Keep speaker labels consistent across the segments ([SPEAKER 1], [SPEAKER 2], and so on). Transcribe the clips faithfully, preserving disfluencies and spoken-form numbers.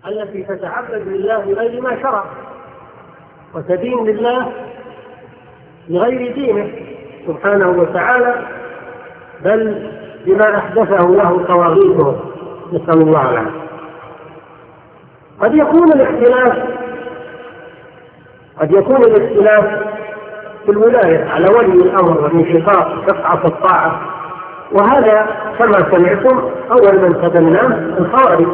[SPEAKER 1] التي تتعبد لله بغير ما شرع وتدين لله بغير دينه سبحانه وتعالى، بل بما أحدثه له طواغيته، نسأل الله العافية. قد يكون الاختلاف قد يكون الاختلاف في الولاية على ولي الأمر والانشقاق شفعة الطاعة، وهذا كما سمعتم أول من تبناه الخوارج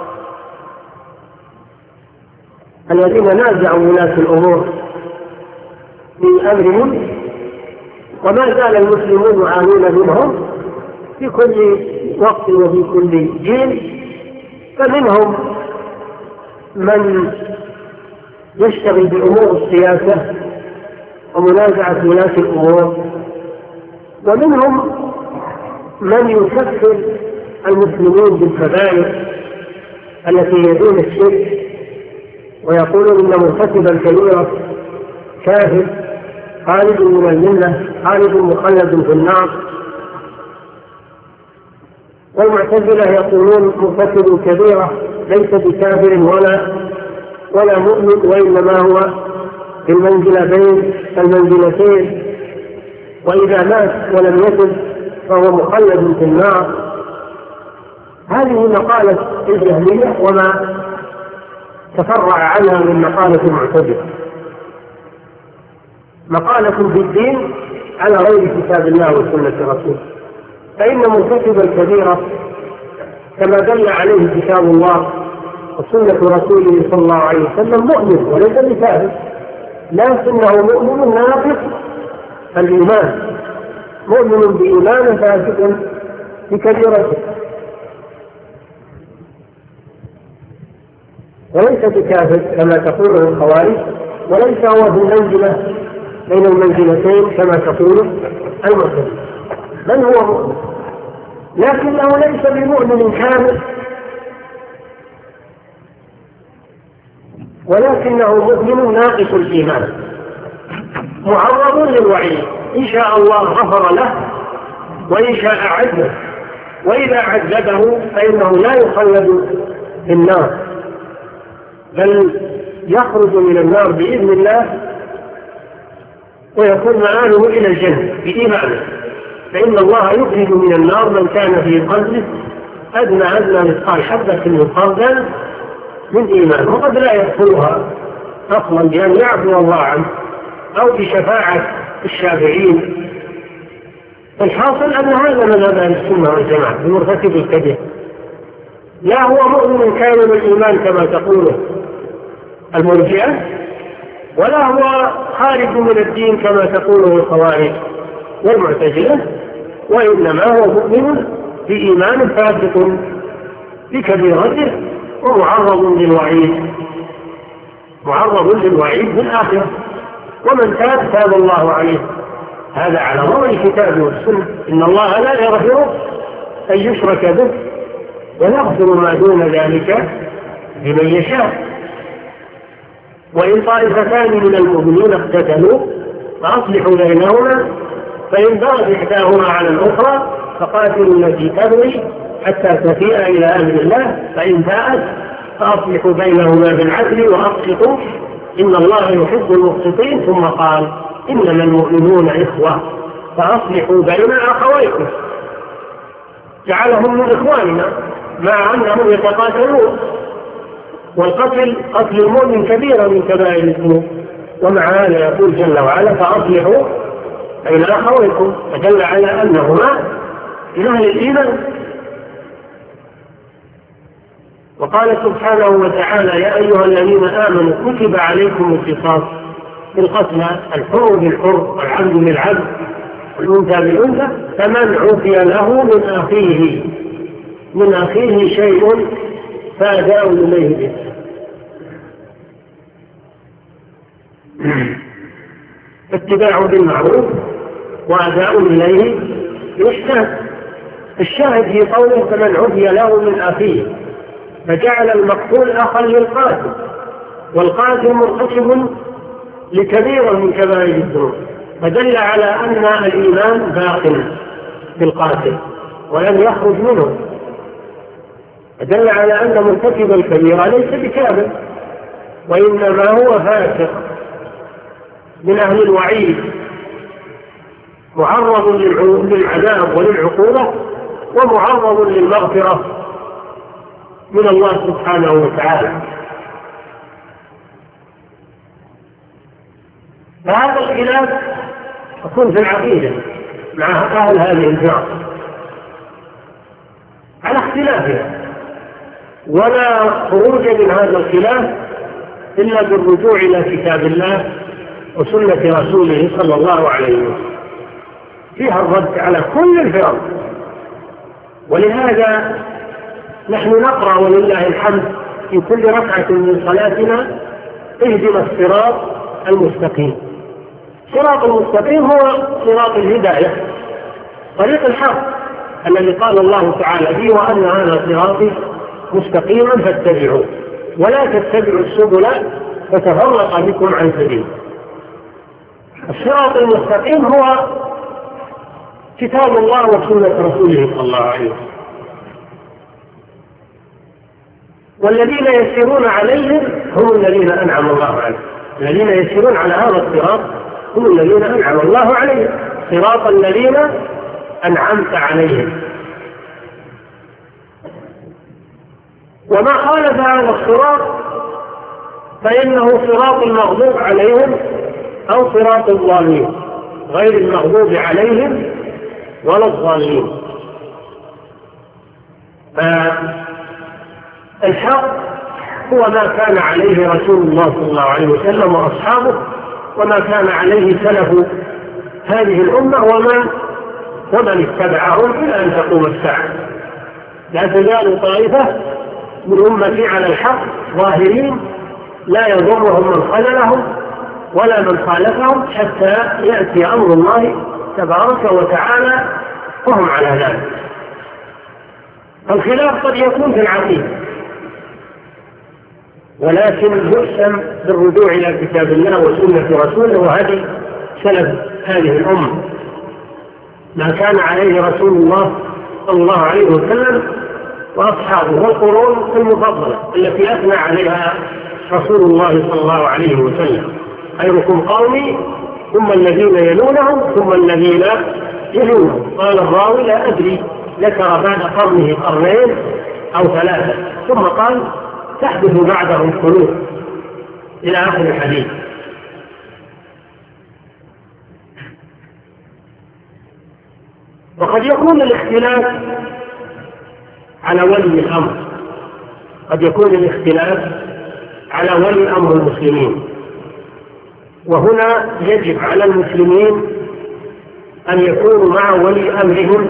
[SPEAKER 1] الذين نازعوا ولاة الأمور في أمرهم، وما زال المسلمون يعانون منهم في كل وقت وفي كل جيل. فمنهم من يشتغل بأمور السياسة ومنازعة ولاة الأمور، ومنهم من يكفر المسلمين بالكبائر التي يدون الشرك ويقولون إن مرتكب الكبيرة كافر خالد من الملة خالد مخلد في النار. والمعتزلة يقولون مرتكب الكبيرة ليس بكافر ولا ولا مؤمن، وإنما هو في المنزلة بين المنزلتين، وإذا مات ولم يتب فهو مخلد في النار. هذه مقالة الجهمية وما تفرع عنها من مقالة المعتزلة، مقالة في الدين على غير كتاب الله وسنة رسوله. فإن مرتكب الكبيرة كما دل عليه كتاب الله وسنة رسوله صلى الله عليه وسلم مؤمن وليس بكافر، لكنه مؤمن ناقص الإيمان، مؤمن بإيمان فاسد بكبيرته، وليس بكافر كما تقول الخوارج، وليس هو في المنزلة بين المنزلتين كما تقول المعتزلة، بل هو مؤمن لكنه ليس بمؤمن كامل، ولكنه مؤمن ناقص الإيمان معرض للوعيد، إن شاء الله غفر له وإن شاء عذبه، وإذا عذبه فإنه لا يخلد في النار بل يخرج من النار بإذن الله ويكون مآله إلى الجنة بإيمانه. فإن الله يخرج من النار من كان في قلبه أدنى أدنى مثقال حبة من خردل من إيمان، وقد لا يدخلها أصلا بأن يعفو الله عنه أو بشفاعة الشافعين. الحاصل أن هذا مذهب أهل السنة والجماعة بمرتكب الكبيرة، لا هو مؤمن كامل الإيمان كما تقوله المرجئة، ولا هو خارج من الدين كما تقوله الخوارج والمعتزلة، وإنما هو مؤمن بإيمان فاسق بكبيرته ومعرض للوعيد معرض للوعيد في الآخرة. ومن تاب تاب الله عليه، هذا على ضوء الكتاب والسنة. إن الله لا يغفر أن يشرك به ويغفر ما دون ذلك لمن يشاء. وإن طائفتان من المؤمنين اقتتلوا فأصلحوا بينهما، فإن بغت إحداهما على الأخرى فقاتلوا التي تبغي حتى تفيء إلى أمر الله، فإن فاءت فأصلحوا بينهما بالعدل وأقسطوا إن الله يحب المقسطين. ثم قال إنما المؤمنون إخوة فأصلحوا بين أخويكم، جعلهم من إخواننا مع أنهم يتقاتلون، والقتل قتل المؤمن كبيرة من كبائر الذنوب، ومع هذا يقول جل وعلا فأصلحوا بين أخويكم، فدل على أنهما من أهل الإيمان. وقال سبحانه وتعالى يا أيها الذين آمنوا كتب عليكم القصاص في القتلى، الحر بالحر والعبد بالعبد والأنثى بالأنثى، فمن عفي له من أخيه من أخيه شيء فأداء إليه به. اتباع بالمعروف وأداء إليه بإحسان. الشاهد في قوله فمن عفي له من أخيه، فجعل المقتول أخا للقاتل، والقاتل مرتكب لكبيرة من كبائر الذنوب، فدل على أن الإيمان باق بالقاتل ولم يخرج منه، دل على أن مرتكب الكبيرة ليس بكافر، وإنما هو فاسق من أهل الوعيد، معرض للعذاب وللعقوبة، ومعرض للمغفرة من الله سبحانه وتعالى. فهذا الخلاف يكون في العقيدة مع أهل هذه الفرق على اختلافها، ولا خروج من هذا الخلاف إلا بالرجوع إلى كتاب الله وسنة رسوله صلى الله عليه وسلم، فيها الرد على كل الفرق. ولهذا نحن نقرأ ولله الحمد في كل ركعة من صلاتنا اهدنا الصراط المستقيم. الصراط المستقيم هو صراط الهداية، طريق الحق الذي قال الله تعالى فيه وأن هذا صراطي مستقيما فاتبعوه ولا تتبعوا السبل فتفرق بكم عن سبيله. الصراط المستقيم هو كتاب الله وسنة رسوله صلى الله عليه وسلم، والذين يسيرون عليهم هم الذين أنعم الله عليهم. الذين يسيرون على هذا الصراط هم الذين أنعم الله عليهم، صراط الذين أنعمت عليهم. وما خالف هذا الصراط فإنه صراط المغضوب عليهم أو صراط الضالين، غير المغضوب عليهم ولا الضالين. فالحق هو ما كان عليه رسول الله صلى الله عليه وسلم وأصحابه، وما كان عليه سلف هذه الأمة ومن ومن اتبعهم إلى أن تقوم الساعة. لا تزال طائفة من أمتي على الحق ظاهرين لا يضرهم من خذلهم ولا من خالفهم حتى يأتي أمر الله تبارك وتعالى وهم على ذلك. الخلاف قد يكون في العقيدة، ولكن يحسن بالرجوع إلى كتاب الله وسنة رسوله وهدي سلف هذه الأمة، ما كان عليه رسول الله صلى الله عليه وسلم وأصحابه والقرون المفضلة التي أثنى عليها رسول الله صلى الله عليه وسلم: خيركم قومي ثم الذين يلونهم ثم الذين يلونهم. قال الراوي: لا أدري، ذكر بعد قرنه قرنين أو ثلاثة، ثم قال: تحدث بعدهم قلوب، إلى آخر الحديث. وقد يكون الاختلاف على ولي الأمر، قد يكون الاختلاف على ولي أمر المسلمين، وهنا يجب على المسلمين أن يكونوا مع ولي أمرهم،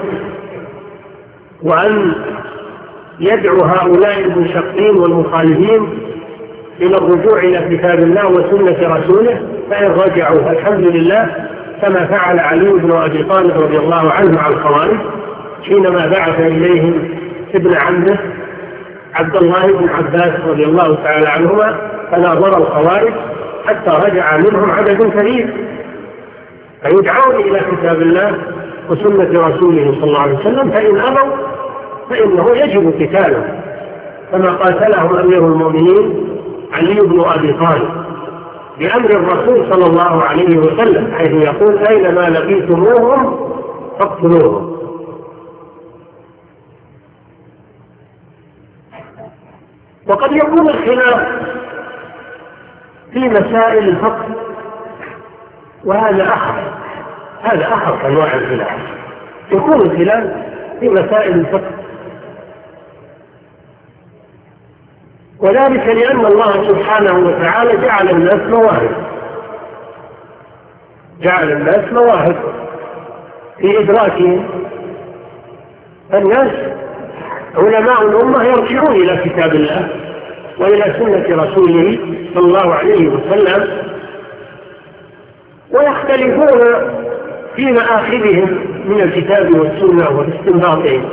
[SPEAKER 1] وأن يدعو هؤلاء المنشقين والمخالفين إلى الرجوع إلى كتاب الله وسنة رسوله، فإن رجعوا الحمد لله، كما فعل علي بن أبي طالب رضي الله عنه مع الخوارج حينما بعث إليهم ابن عمه عبد الله بن عباس رضي الله تعالى عنهما، فناظر الخوارج حتى رجع منهم عدد كبير، فيدعون إلى كتاب الله وسنة رسوله صلى الله عليه وسلم، فإن أبوا فإنه يجب قتاله، كما قاتلهم أمير المؤمنين علي بن أبي طالب بأمر الرسول صلى الله عليه وسلم، حيث يقول: أينما لقيتموهم فاقتلوهم. وقد يكون الخلاف في مسائل الفقه، وهذا أخف هذا أخف أنواع الخلاف. يكون الخلاف في مسائل الفقه، وذلك لأن الله سبحانه وتعالى جعل الناس مواهب جعل الناس مواهب في إدراكهم. الناس علماء الأمة يرجعون إلى كتاب الله وإلى سنة رسوله صلى الله عليه وسلم، ويختلفون في مآخذهم من الكتاب والسنة واستنباطهم.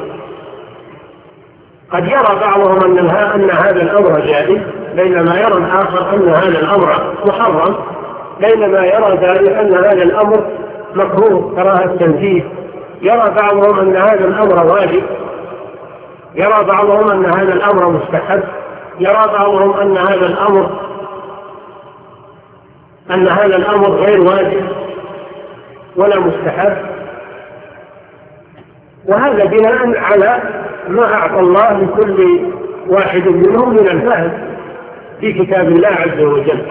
[SPEAKER 1] قد يرى بعضهم أن هذا الأمر جائز، بينما يرى الآخر أن هذا الأمر محرم، بينما يرى ذلك أن هذا الأمر مكروه كراهة التنفيذ، يرى بعضهم أن هذا الأمر واجب، يرى بعضهم أن هذا الأمر مستحب، يرى بعضهم أن هذا الأمر أن هذا الأمر غير واجب ولا مستحب، وهذا بناء على ما أعطى الله لكل واحد منهم من الفهم في كتاب الله عز وجل،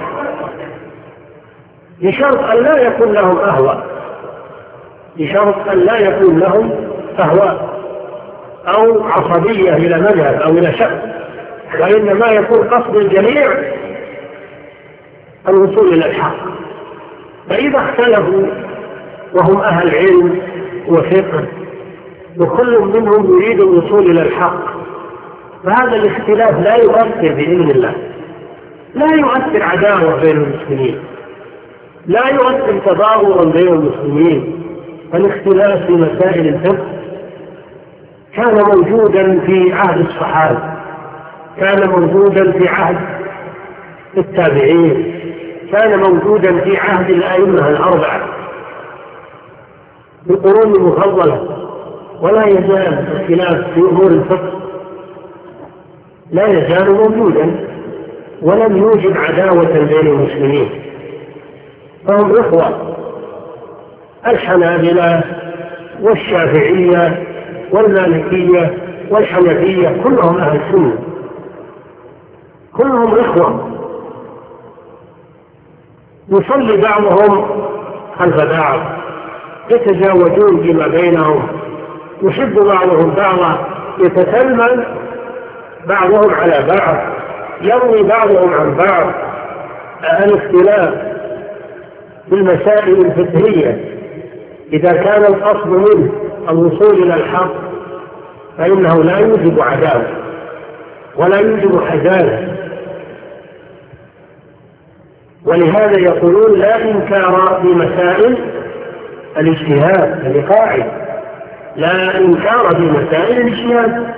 [SPEAKER 1] بشرط أن لا يكون لهم أهواء، بشرط أن لا يكون لهم أهواء أو عصبية إلى مذهب أو إلى شخص، وإنما يكون قصد الجميع الوصول إلى الحق. فإذا اختلفوا وهم أهل علم وفقه وكل منهم يريد الوصول إلى الحق، فهذا الاختلاف لا يؤثر بإذن الله، لا يؤثر عداوة بين المسلمين، لا يؤثر تضاربا بين المسلمين. فالاختلاف في مسائل الفقه كان موجودا في عهد الصحابة، كان موجودا في عهد التابعين، كان موجودا في عهد الأئمة الأربعة بالقرون المفضلة، ولا يزال الخلاف في أمور الفقه لا يزال موجودا، ولم يوجد عداوة بين المسلمين، فهم إخوة. الحنابلة والشافعية والمالكية والحنفية كلهم أهل سنة، كلهم إخوة، يصلي بعضهم خلف بعض، يتزاوجون فيما بينهم، يحب بعضهم بعضا، يتسلم بعضهم على بعض، يروي بعضهم عن بعض. الاختلاف في المسائل الفقهية إذا كان القصد منه الوصول إلى الحق فإنه لا يوجب عداوة ولا يوجب حزازة، ولهذا يقولون لا إنكار في مسائل الاجتهاد، هذه قاعدة، لا إنكار في مسائل الاجتهاد،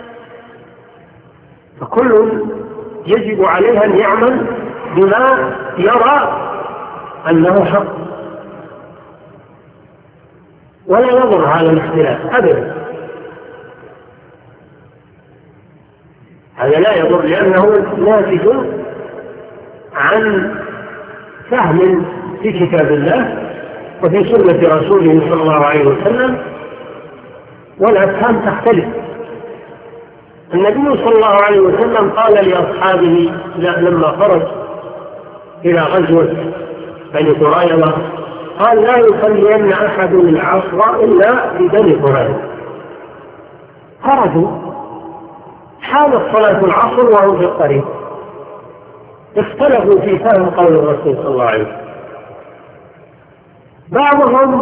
[SPEAKER 1] فكل يجب عليه أن يعمل بما يرى أنه حق، ولا يضر على الاختلاف أبدا، هذا لا يضر لأنه ناتج عن فهم في كتاب الله وفي سنة رسوله صلى الله عليه وسلم، والأفهام تختلف. النبي صلى الله عليه وسلم قال لأصحابه لما خرج إلى غزوة بني قريظة قال لا يصلين أحد العصر إلا ببني قريظة. خرجوا حالت صلاة العصر وهم في الطريق، اختلفوا في فهم قول الرسول صلى الله عليه وسلم. بعضهم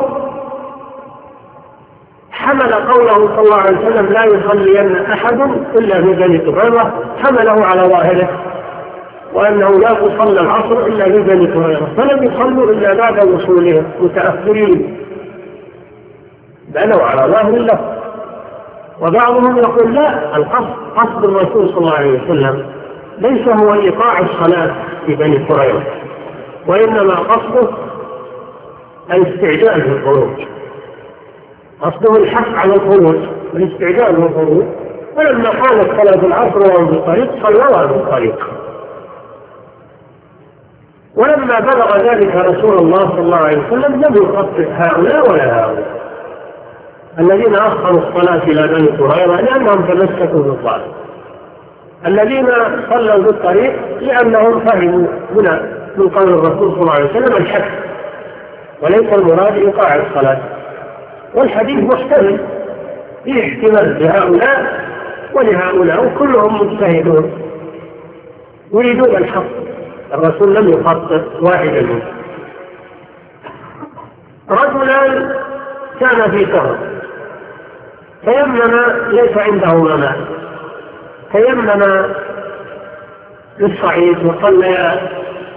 [SPEAKER 1] حمل قوله صلى الله عليه وسلم لا يصلين أحد إلا في بني قريظة، حمله على ظاهره وأنه لا تصلى العصر إلا في بني قريظة، فلم يصلوا إلا بعد وصولهم متأخرين، بنوا على ظاهر الله. وبعضهم يقول لا، القصد قصد الرسول صلى الله عليه وسلم ليس هو إيقاع الصلاة في بني قريظة، وإنما قصده الاستعجال للخروج، قصده الحث على الخروج والاستعجال للخروج. ولما كانت صلاة العصر وهم في الطريق صلوا في الطريق. ولما بلغ ذلك رسول الله صلى الله عليه وسلم لم يخطئ هؤلاء ولا هؤلاء الذين أخروا الصلاة إلى بني قريظة لأنهم تمسكوا بالظاهر، الذين صلوا بالطريق لأنهم فهموا هنا من قول الرسول صلى الله عليه وسلم الحث وليس المراد إيقاع الصلاة. والحديث محتمل، فيه احتمال لهؤلاء ولهؤلاء وكلهم مجتهدون يريدون الحق، الرسول لم يخطئ واحدا منهم. رجلان كان في سفر تيمم ليس عنده ماء، تيمم للصعيد وصليا،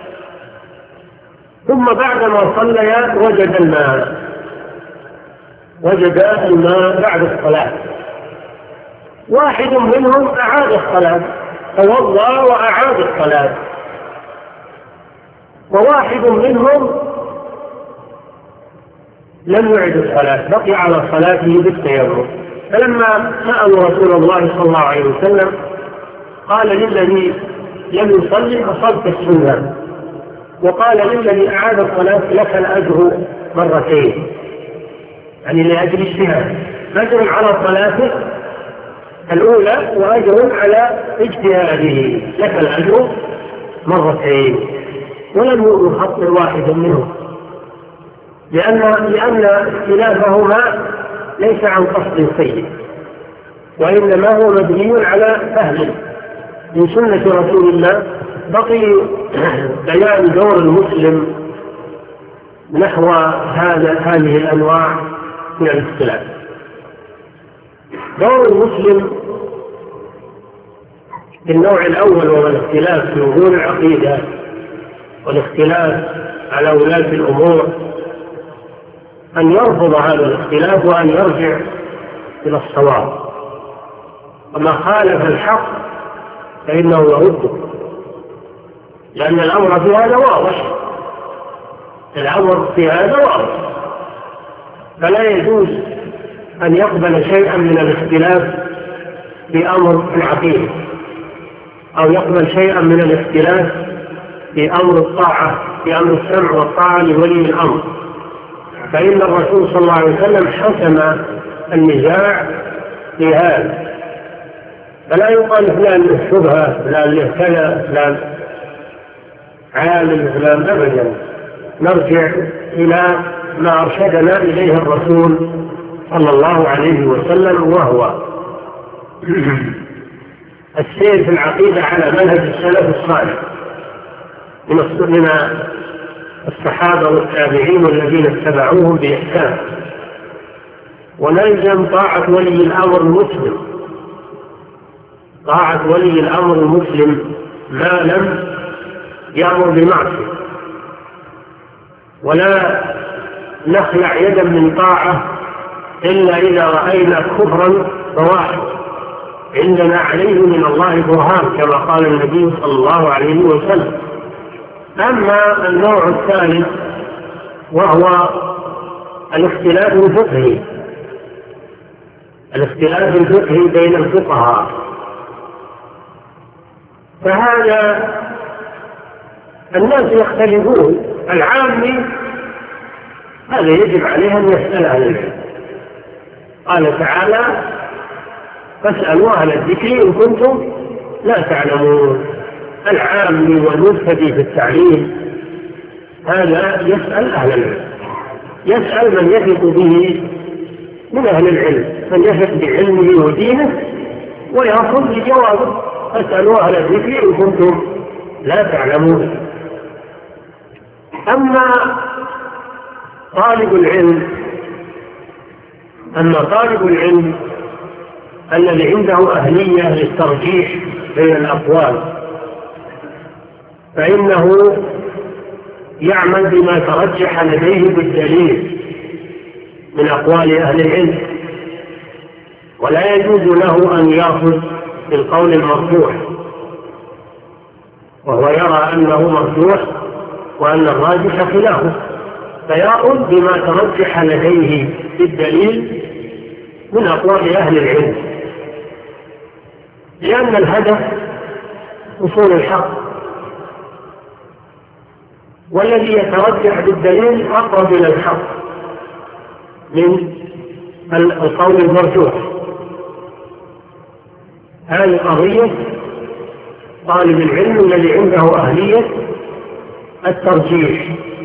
[SPEAKER 1] ثم بعدما صليا وجد الماء وجد الماء بعد الصلاة. واحد منهم أعاد الصلاة، توضأ وأعاد الصلاة، وواحد منهم لم يعد الصلاة، بقي على صلاته بالتيمم. فلما سألوا رسول الله صلى الله عليه وسلم قال للذي لم يصلي أصبت السنة، وقال للذي أعاد الصلاة لك الأجر مرتين، يعني لأجل اجتهاد، أجر على صلاته الأولى وأجر على اجتهاده، لك الأجر مرتين، ولم يخطر واحدا منهم، لأن لأن اختلافهما ليس عن قصد سيء، وإنما هو مبني على فهم من سنة رسول الله. بقي بيان دور المسلم نحو هذا هذه الأنواع من الاختلاف. دور المسلم في النوع الأول وهو الاختلاف في أمور العقيدة والاختلاف على ولاة الأمور أن يرفض هذا الاختلاف وأن يرجع إلى الصواب، وما خالف الحق فإنه يرده، لأن الأمر في هذا واضح، الأمر في هذا واضح، فلا يجوز أن يقبل شيئا من الاختلاف في أمر العقيدة، أو يقبل شيئا من الاختلاف في أمر الطاعة، في أمر السمع والطاعة لولي الأمر، فإن الرسول صلى الله عليه وسلم حسم النزاع في هذا، فلا يقال فلان له شبهة، فلان له كذا، فلان عالم، فلان، أبدا. نرجع إلى ما أرشدنا إليه الرسول صلى الله عليه وسلم، وهو السير في العقيدة على منهج السلف الصالح من الصحابة والتابعين والذين اتبعوهم بإحسان، ونلزم طاعة ولي الأمر المسلم، طاعة ولي الأمر المسلم ما لم يأمر بمعصية، ولا نخلع يدا من طاعة إلا إذا رأينا كفرا بواحد عندنا عليه من الله برهان، كما قال النبي صلى الله عليه وسلم. أما النوع الثالث وهو الاختلاف الفقهي، الاختلاف الفقهي بين الفقهاء، فهذا الناس يختلفون، العامي هذا يجب عليه أن يسأل أهل العلم، قال تعالى فاسألوا أهل الذكر إن كنتم لا تعلمون. العامي والمبتدئ في التعليم هذا يسأل أهل العلم، يسأل من يثق به من أهل العلم، من يثق بعلمه ودينه ويأخذ بجوابه، فاسألوا أهل الذكر إن كنتم لا تعلمون. أما طالب العلم أما طالب العلم الذي عنده أهلية للترجيح بين الأقوال، فإنه يعمل بما ترجح لديه بالدليل من أقوال أهل العلم، ولا يجوز له أن يأخذ بالقول المرجوح وهو يرى أنه مرجوح وأن الراجح خلافه، فيأخذ بما ترجح لديه بالدليل من أقوال أهل العلم، لأن الهدف وصول الحق، والذي يترجح بالدليل أقرب إلى الحق من القول المرجوح. هذه قضية طالب العلم الذي عنده أهلية الترجيح.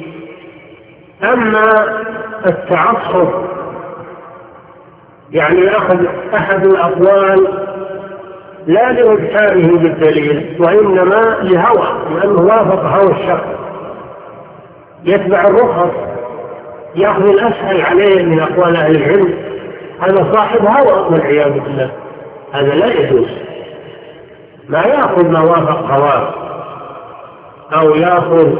[SPEAKER 1] أما التعصب يعني أخذ أحد الأقوال لا لإبحاره بالدليل وإنما لهوى، لأنه وافق هوى الشخص، يتبع الرخص، يأخذ الأسهل عليه من أقوال أهل العلم، هذا صاحب هوى والعياذ بالله، هذا لا يجوز. ما يأخذ ما وافق هواه أو يأخذ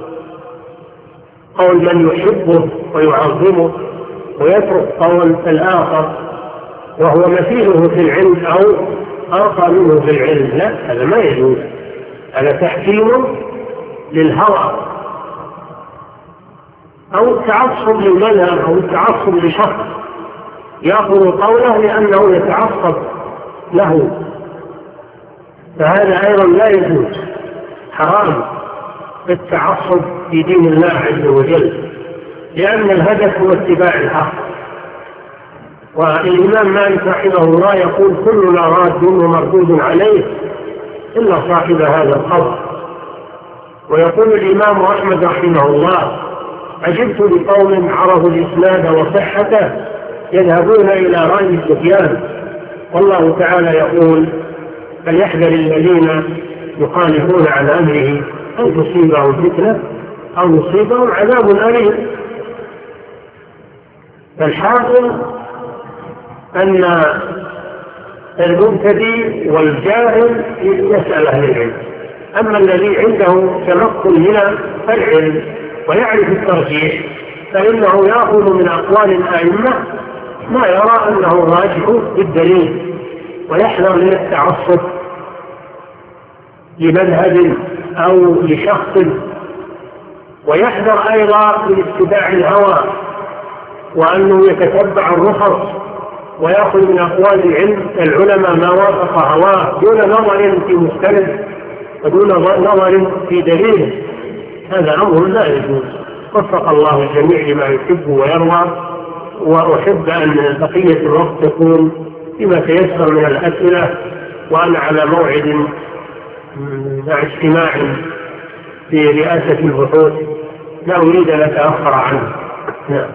[SPEAKER 1] قول من يحبه ويعظمه ويترك قول الآخر وهو مثيله في العلم أو أرقى منه في العلم، لا، هذا ما يجوز، هذا تحكيم للهوى أو التعصب للمذهب أو التعصب لشخص يأخذ قوله لأنه يتعصب له، فهذا أيضا لا يجوز، حرام التعصب في دين الله عز وجل، لأن الهدف هو اتباع الحق. والإمام مالك رحمه الله يقول كلنا راد ومردود عليه إلا صاحب هذا القول. ويقول الإمام أحمد رحمه الله عجبت لقوم عرفوا الإسناد وصحته يذهبون إلى رأي سفيان، والله تعالى يقول فليحذر الذين يخالفون عن أمره أن تصيبهم فتنة أو يصيبهم عذاب أليم. فالحاصل أن المبتدئ والجاهل يسأل أهل العلم، أما الذي عنده تمكن من العلم ويعرف الترجيح فإنه يأخذ من أقوال الأئمة ما يرى أنه راجح بالدليل، ويحذر من التعصب لمذهب أو لشخص، ويحذر أيضا من اتباع الهوى وأنه يتتبع الرخص ويأخذ من أقوال العلم العلماء ما وافق هواه دون نظر في مستند ودون نظر في دليل. هذا أمر لا يجوز. وفق الله الجميع لما يحب ويرضى. وأحب أن بقية الوقت تكون فيما تيسر من الأسئلة، وأنا على موعد مع اجتماع في رئاسة البحوث لا أريد أن أتأخر عنه. نعم.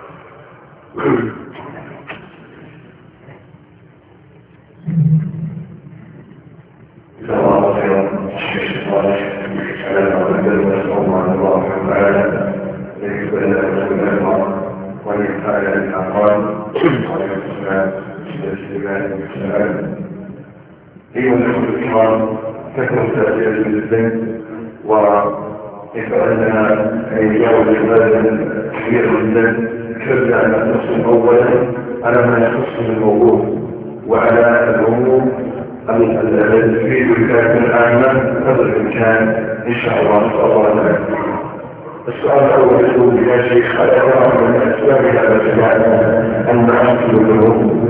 [SPEAKER 2] أيها الأخوة الكرام، كثرة تأثير البنت وكيف أننا يجاوز عبادة كبيرة جدا، نبدأ أن نقسم أولا على ما يخص الموضوع وعلى الأمور التي تفيد الكافة العامة قدر الإمكان إن شاء الله. نسأل الله تعالى. السؤال الأول يقول يا شيخ هل أرى من أسباب هذا الجماعة المعاصي والذنوب؟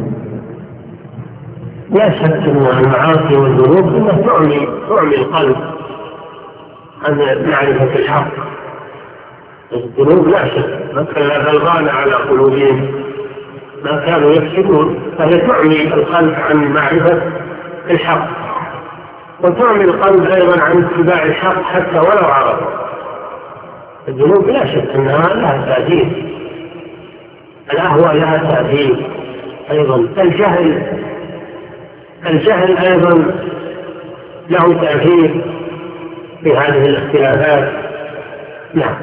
[SPEAKER 1] لا شك أن المعاصي والذنوب إنها تعمي تعمي القلب عن معرفة الحق. الذنوب لا شك مثل غلغان على قلوبهم ما كانوا يكسبون، فهي تعمي القلب عن معرفة الحق، وتعمي القلب أيضا عن اتباع الحق حتى ولو عرف. الذنوب لا شك أنها لها تأثير، الأهواء لها تأثير أيضا. الجهل الجهل أيضا له تأثير في هذه الاختلافات. نعم.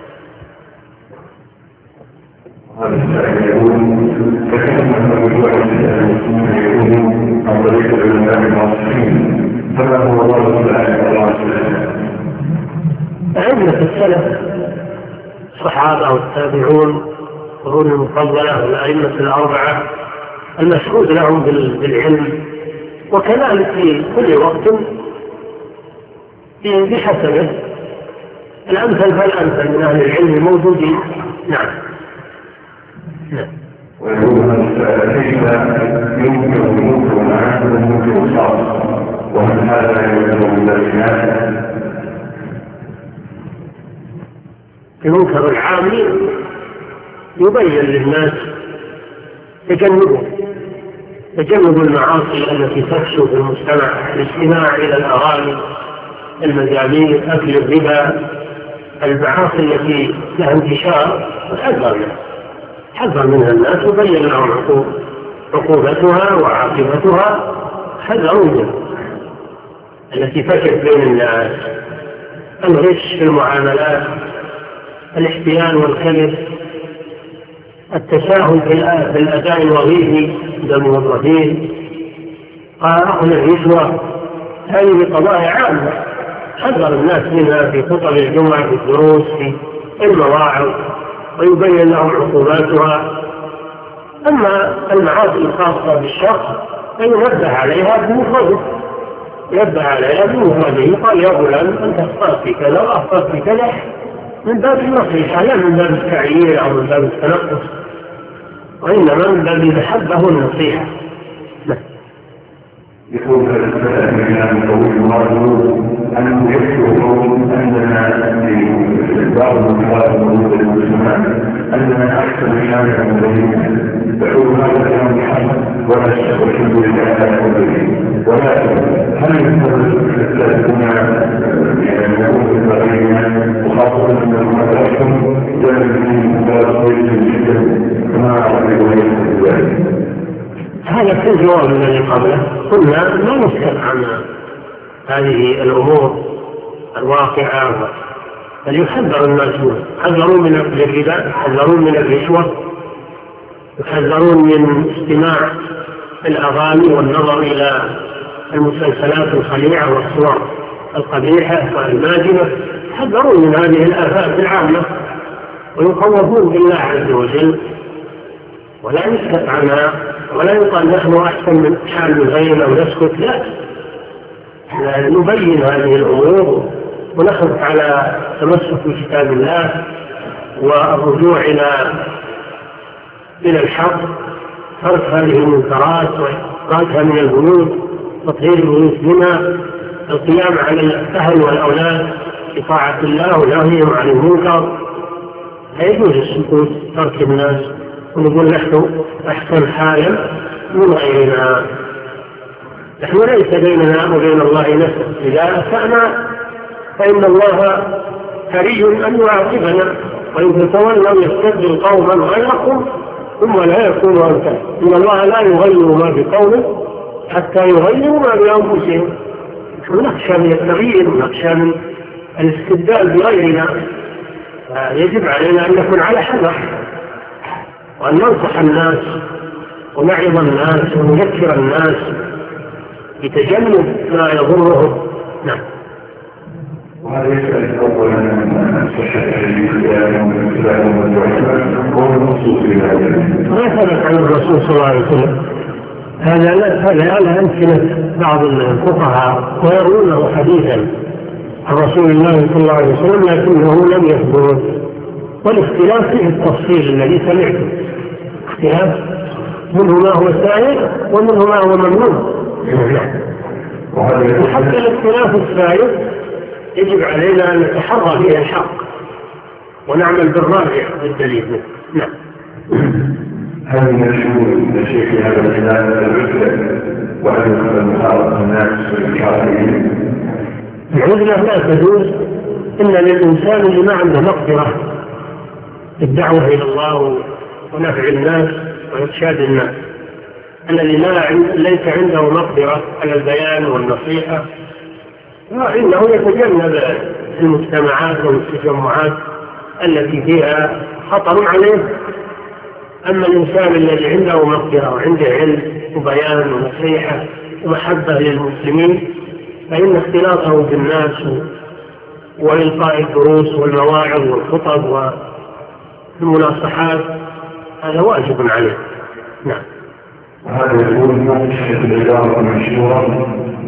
[SPEAKER 2] هذا السائل يقول فكان من الواحد يكون عن طريق العلماء المعاصرين، فما هو ضابط العلماء المعاصرين؟
[SPEAKER 1] عندنا في السلف الصحابة والتابعون القرون المفضلة والأئمة الأربعة المشهود لهم بالعلم، وكذلك في كل وقت بحسبه الأمثل فالأمثل من أهل العلم موجودين. نعم. نعم.
[SPEAKER 2] ويقول كيف يمكن المنكر العام والمنكر الخاص، ومن هذا يمكن الناس؟
[SPEAKER 1] المنكر العام يبين للناس تجنبه تجنب المعاصي التي تفشو في المجتمع، الاستماع إلى الأغاني، المزامير، أكل الربا، المعاصي التي لها انتشار، حذر منها حذر منها الناس وبين لهم عقوبتها وعاقبتها، حذروا منها التي فشت بين الناس، الغش في المعاملات، الاحتيال والكذب، التساهل في الأداء الوظيفي عند الموظفين، أخذ الرشوة. هذه قضايا عامة حذر الناس منها في خطب الجمعة، في الدروس، في المواعظ، ويبين لهم عقوباتها. أما المعاصي الخاصة بالشخص فينبه عليها بمفرده، ينبه عليها بمفرده، قال يا فلان أنت أخطأت في كذا وأخطأت في كذا، من باب النصيحة لا من باب التعيير أو من باب التنقص. وإنما الذي محبه النصيحة.
[SPEAKER 2] يقول هذا السؤال من المطور المرضو أنه يذكر أننا في بعض المقالات الموجودة للمسلمين أننا أكثر شارع مدينة يقول هذا الكلام الحق ولا شك والحمد لله على كله، ولكن هل يمكن كنا يعني نقول بالبعيدين وخاصة أن المدرسة جانب من مدارس كويس جدا كما أعلم ذلك.
[SPEAKER 1] هذا كل جواب من الذي قبله. قلنا لا نسكت عن هذه الأمور الواقعة، بل يحذر الناس منه، يحذرون من الربا، يحذرون من الرشوة، يحذرون من استماع الأغاني والنظر إلى المسلسلات الخليعة والصور القبيحة والماجنة، يحذرون من هذه الآفات العامة ويخوفون بالله عز وجل، ولا نسكت عنها ولا يقال نحن أحسن من حال غيرنا ونسكت، لا، نبين هذه الأمور ونحرص على تمسك بكتاب الله والرجوع إلى إلى الحق، ترك هذه المنكرات وإخراجها من البيوت، تطهير البيوت منها، القيام على الأهل والأولاد بطاعة الله ونهيهم عن المنكر. لا يجوز السكوت، ترك الناس ونقول نحن أحسن حالا من غيرنا. نحن ليس بيننا وبين الله نسب، إذا أسأنا فإن الله كريم أن يعاقبنا، وإن تتولوا يستبدل قوما غيركم ثم لا يكونوا أمثالكم، إن الله لا يغير ما بقوم حتى يغيروا ما بأنفسهم. ونخشى من التغيير ونخشى من الاستبدال بغيرنا، يجب علينا أن نكون على حذر وأن ننصح الناس ونعظ الناس ونذكر الناس بتجنب ما يضرهم. نعم.
[SPEAKER 2] وهذا يسأل أولا عن صحة الإسلام والإسلام والدعوة والنصوص إلى ذلك.
[SPEAKER 1] ما ثبت عن الرسول صلى الله عليه وسلم هذا لا هذا على أمثلة بعض الفقهاء ويروونه حديثا عن رسول الله صلى الله عليه وسلم لكنه لم يثبت، والاختلاف فيه التفصيل الذي سمعته، اختلاف منه ما هو سائر ومنه ما هو ممنوع. وحتى الاختلاف السائر يجب علينا أن نتحرى فيه الحق ونعمل بالراجع بالدليل. نعم.
[SPEAKER 2] هل من الشهور الشيء في هذا الكلام الرسل وهل المحارة الناس والكافرين؟
[SPEAKER 1] العزلة لا تجوز إلا للإنسان اللي ما عنده مقدرة الدعوة إلى الله ونفع الناس وإرشاد الناس، الذي ليس عنده مقدرة على البيان والنصيحة فإنه يتجنب المجتمعات والتجمعات التي فيها خطر عليه. أما الإنسان الذي عنده مقدرة وعنده علم وبيان ونصيحة ومحبة للمسلمين فإن اختلاطه بالناس وإلقاء الدروس والمواعظ والخطب والمناصحات هذا واجب عليه. نعم.
[SPEAKER 2] هذا يقول ما تشهد الإدارة المشهورة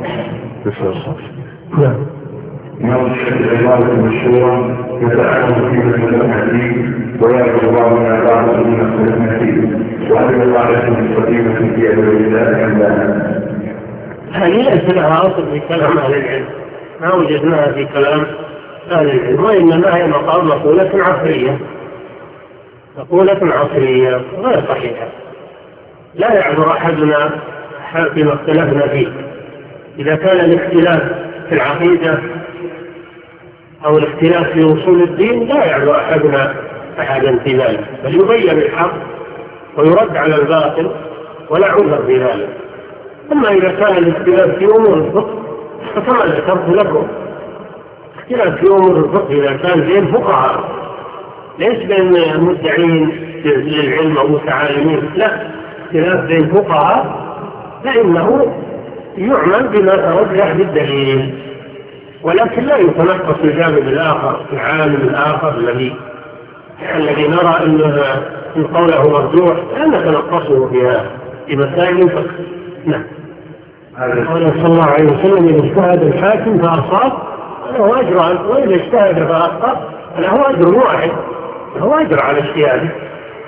[SPEAKER 1] نعم.
[SPEAKER 2] ما تشهد الإدارة المشهورة يتعلم في المسلمين ويعرف الله من الأعراض من المسلمين وهذا الإدارة المستقيمة في أدب الله عندنا.
[SPEAKER 1] هذه ليس لها أصل في كلام أهل العلم، ما وجدناها في كلام أهل العلم، وإنما هي مقام مقولة عصرية، مقولة عصرية غير صحيحة. لا يعذر أحدنا فيما اختلفنا فيه، إذا كان الاختلاف في العقيدة أو الاختلاف في أصول الدين لا يعذر أحدنا أحدا في ذلك، بل يبين الحق ويرد على الباطل ولا عذر في ذلك. أما إذا كان الاختلاف في أمور الفقه فكما ذكرت لكم، اختلاف في أمور الفقه إذا كان بين فقهاء ليس بين المدعين للعلم أو متعالمين، لا، اختلاف بين فقهاء فإنه يعمل بما ترجح بالدليل، ولكن لا يتنقص الجانب الآخر العالم الآخر الذي الذي نرى أن قوله مرجوح لا نتنقصه فيها في مسائل الفقه. نعم. قال صلى الله عليه وسلم إذا اجتهد الحاكم فأصاب له أجر، وإذا اجتهد فأخطأ له أجر واحد، له أجر على اجتهاده.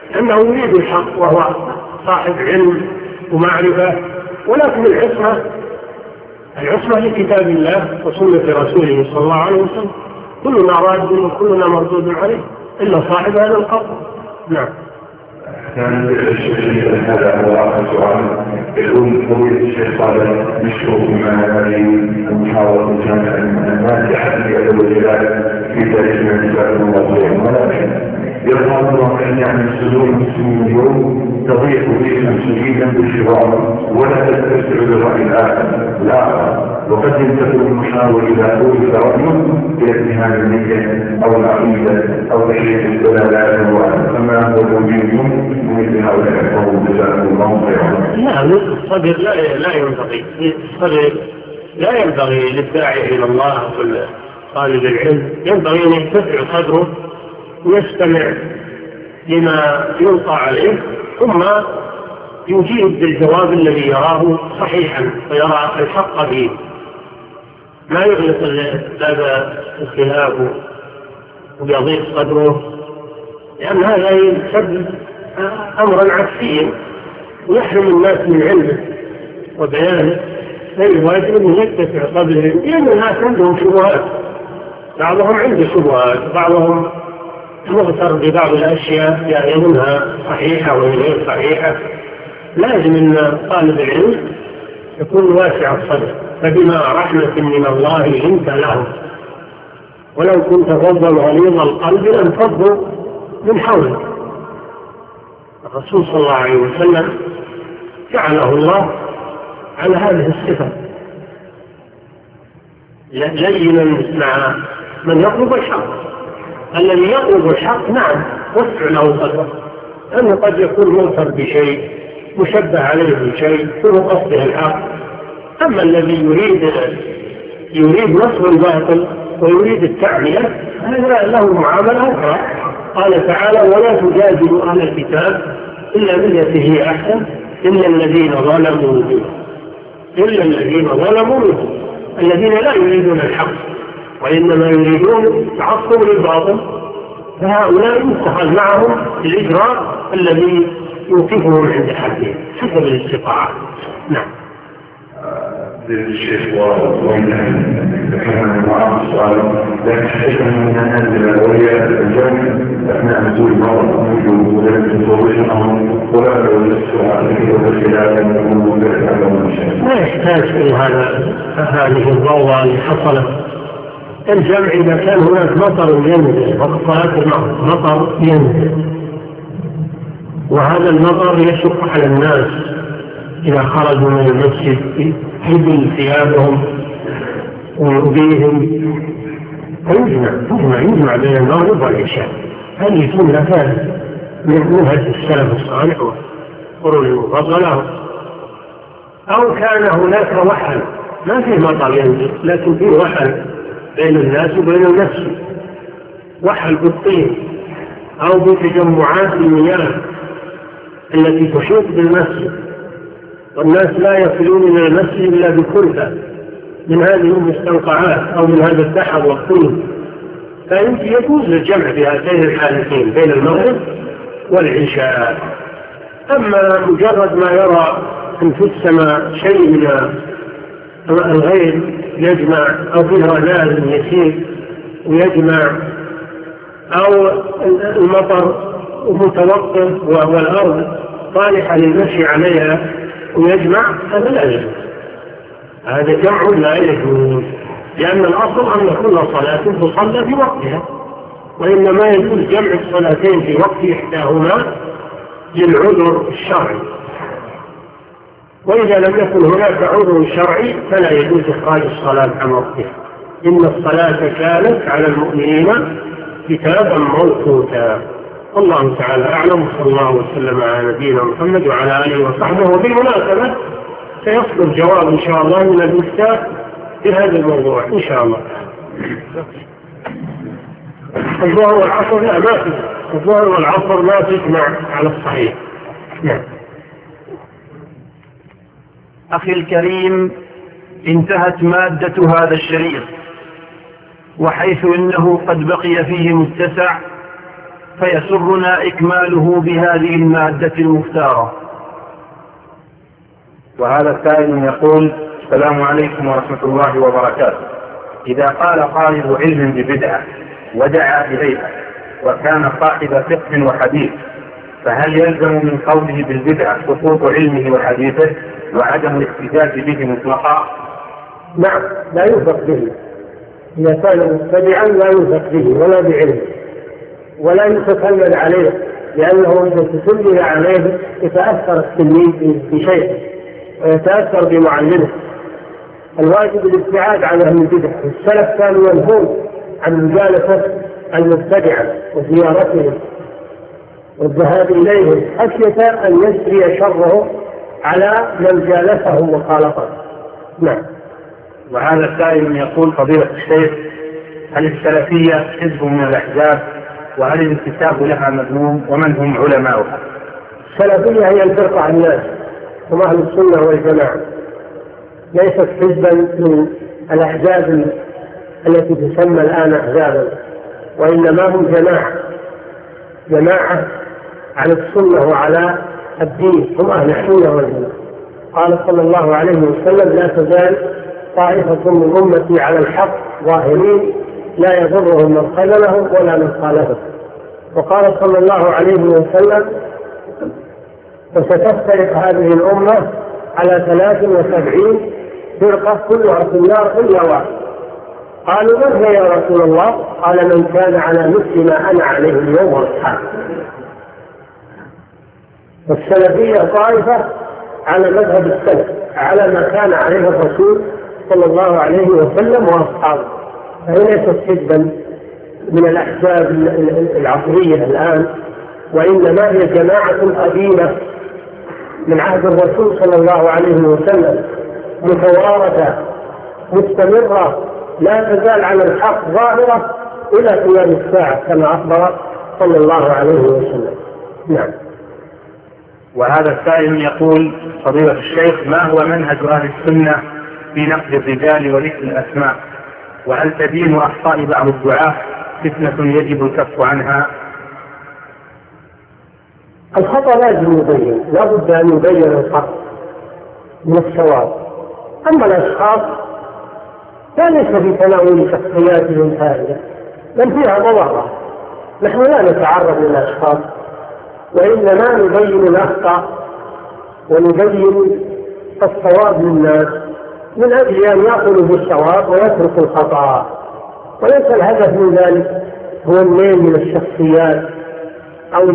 [SPEAKER 1] أنه يريد الحق وهو صاحب علم ومعرفة، ولكن العصمة العصمة لكتاب الله وسنة رسوله صلى الله عليه وسلم، كلنا راد وكلنا مردود عليه إلا صاحب هذا القبر. نعم.
[SPEAKER 2] كان الشيخ هذا هو آخر سؤال. يقول فضيلة الشيخ قال نشكر بما هذه المحاضرة جامعة ناجحة في أدب الجلال في تاريخ من كتاب الله، ولكن يظهر الله أن يعني صدور المسلمين اليوم تضيق فيهم شديدا بالشرار ولا تستمتع بالرأي الآخر، لا، وقد ينتقل المحاور إلى قول رأيه إلى اتهام النية أو العقيدة أو تحريف الدلالات وكما هو موجود مثل هؤلاء القوم جزاهم الله خيرا.
[SPEAKER 1] لا، الصدر لا لا ينبغي الصدر لا ينبغي للداعي إلى الله طالب العلم، ينبغي أن يرتفع صدره ويستمع لما يلقى عليه ثم يجيب بالجواب الذي يراه صحيحا ويرى الحق به، ما يغلق هذا الخلاف ويضيق صدره، لأن هذا يسبب أمرا عكسيا ويحرم الناس من علمه وبيانه. فالواجب أن يرتفع صدره، لأن الناس عندهم شبهات، بعضهم عنده شبهات، بعضهم مغتر ببعض الأشياء يعني منها صحيحة وغير صحيحة. لازم أن طالب العلم يكون واسع الصدر، فبما رحمة من الله لنت لهم، ولو كنت فظا غليظ القلب لانفضوا من حولك. الرسول صلى الله عليه وسلم جعله الله على هذه الصفة، لينا مع من يطلب الحق. الذي يطلب الحق نعم وسع له صدره، أنه قد يكون مغتر بشيء مشبه عليه بشيء ثم قصده الحق. أما الذي يريد يريد نصر الباطل ويريد التعمية هذا له معاملة أخرى. قال تعالى ولا تجادلوا أهل الكتاب إلا بالتي هي أحسن إلا الذين ظلموا إلا الذين ظلموا منهم، الذين لا يريدون الحق وإنما يريدون تعصب للباطل، فهؤلاء يتخذ معهم الإجراء الذي يوقفهم عند حدهم حسب الاستطاعة. نعم.
[SPEAKER 2] للشيخ وإن كان معه السؤال لكن حيث من هذه الأولياء الجامع أثناء نزول المرض موجود ولكن تطورهم ولا يولد السؤال في الخلال
[SPEAKER 1] ما يحتاج إلى هذا هذه الضوء اللي حصلت. الجمع إذا كان هناك مطر ينزل وقت صلاة المغرب مطر ينزل، وهذا المطر يشق على الناس إذا خرجوا من المسجد يحبوا ثيابهم ويؤذيهم، فيجمع يجمع يجمع بين المغرب والعشاء. هذه جملة كانت من منهج السلف الصالح والقرون المفضلة. أو كان هناك وحل، ما فيه مطر ينزل لكن فيه وحل بين الناس وبين المسجد، وحل بالطين أو بتجمعات المياه التي تحيط بالمسجد، والناس لا يصلون إلى المسجد إلا بكلفة من هذه المستنقعات أو من هذا الدحر والطين، فأنت يجوز الجمع بهاتين الحالتين بين المغرب والعشاء. أما مجرد ما يرى أن في السماء شيء من الغير يجمع أو فيه رذاذ يسير ويجمع أو المطر متوقف والأرض صالحة للمشي عليها ويجمع، هذا لا يجوز، هذا جمع لا يجوز، لأن الأصل أن كل صلاة تصلى في وقتها، وإنما يجوز جمع الصلاتين في وقت إحداهما للعذر الشرعي، وإذا لم يكن هناك عذر شرعي فلا يجوز إخراج الصلاة عن وقتها. إن الصلاة كانت على المؤمنين كتابا موقوتا. والله تعالى أعلم، صلى الله وسلم على نبينا محمد وعلى آله وصحبه. وبالمناسبة سيصدر جواب إن شاء الله من المفتاح في هذا الموضوع إن شاء الله. الظهر والعصر لا ما في، الظهر والعصر ما تجمع على الصحيح. نعم.
[SPEAKER 3] أخي الكريم، انتهت مادة هذا الشريط، وحيث إنه قد بقي فيه متسع فيسرنا إكماله بهذه المادة المختارة.
[SPEAKER 4] وهذا السائل يقول: السلام عليكم ورحمة الله وبركاته. إذا قال طالب علم ببدعة ودعا إليها وكان صاحب فقه وحديث، فهل يلزم من قوله بالبدعة سقوط علمه وحديثه وعدم الاحتجاج به مطلقا؟
[SPEAKER 1] نعم، لا يوثق به. إذا كان مبتدعا لا يوثق به ولا بعلم ولا يتكلم عليه، لأنه إذا تسلل عليه يتأثر التلميذ بشيء ويتأثر بمعلمه. الواجب الابتعاد عن أهل البدع. السلف كانوا ينهون عن مجالسة المبتدعة وزيارتهم والذهاب إليهم خشية أن يسري شره على من جالسهم وخالطهم. نعم.
[SPEAKER 4] وهذا السائل يقول: فضيلة الشيخ، هل السلفية حزب من الأحزاب؟ وهل الانتساب لها مذموم؟ ومن هم علماؤها؟
[SPEAKER 1] السلفية هي الفرقة الناس، هم أهل السنة والجماعة، ليست حزبا من الأحزاب التي تسمى الآن أحزابا، وإنما هم جماعة جماعة على السنة وعلى الدين، هم أهل السنة والجماعة. قال صلى الله عليه وسلم: لا تزال طائفة من أمتي على الحق ظاهرين لا يضرهم من خذلهم ولا من خالفهم. وقال صلى الله عليه وسلم: وستفترق هذه الأمة على ثلاث وسبعين فرقة كلها في النار إلا واحد. قالوا: من هي يا رسول الله؟ قال: من كان على مثل ما أنا عليه اليوم وأصحابي. والسلفية طائفة على مذهب السلف، على ما كان عليه الرسول صلى الله عليه وسلم وأصحابه، فهي ليست حزبا من الأحزاب العصرية الآن، وإنما هي جماعة قديمة من عهد الرسول صلى الله عليه وسلم، متوارثة مستمرة لا تزال على الحق ظاهرة إلى قيام الساعة كما أخبر صلى الله عليه وسلم. نعم.
[SPEAKER 4] وهذا السائل يقول: فضيلة الشيخ، ما هو منهج أهل السنة في نقد الرجال وذكر الأسماء؟ وهل تدين أخطاء بعض الدعاة فتنة يجب الكف عنها؟
[SPEAKER 1] الخطأ لازم يبين، لا بد أن يبين الخطأ من الصواب. أما الأشخاص فليس في تناول شخصياتهم هذه، بل فيها ضرر. نحن لا نتعرض للأشخاص، وإنما نبين الأخطاء ونبين الصواب للناس من أجل أن يأخذوا بالصواب ويتركوا الخطأ. وليس الهدف من ذلك هو الميل من الشخصيات أو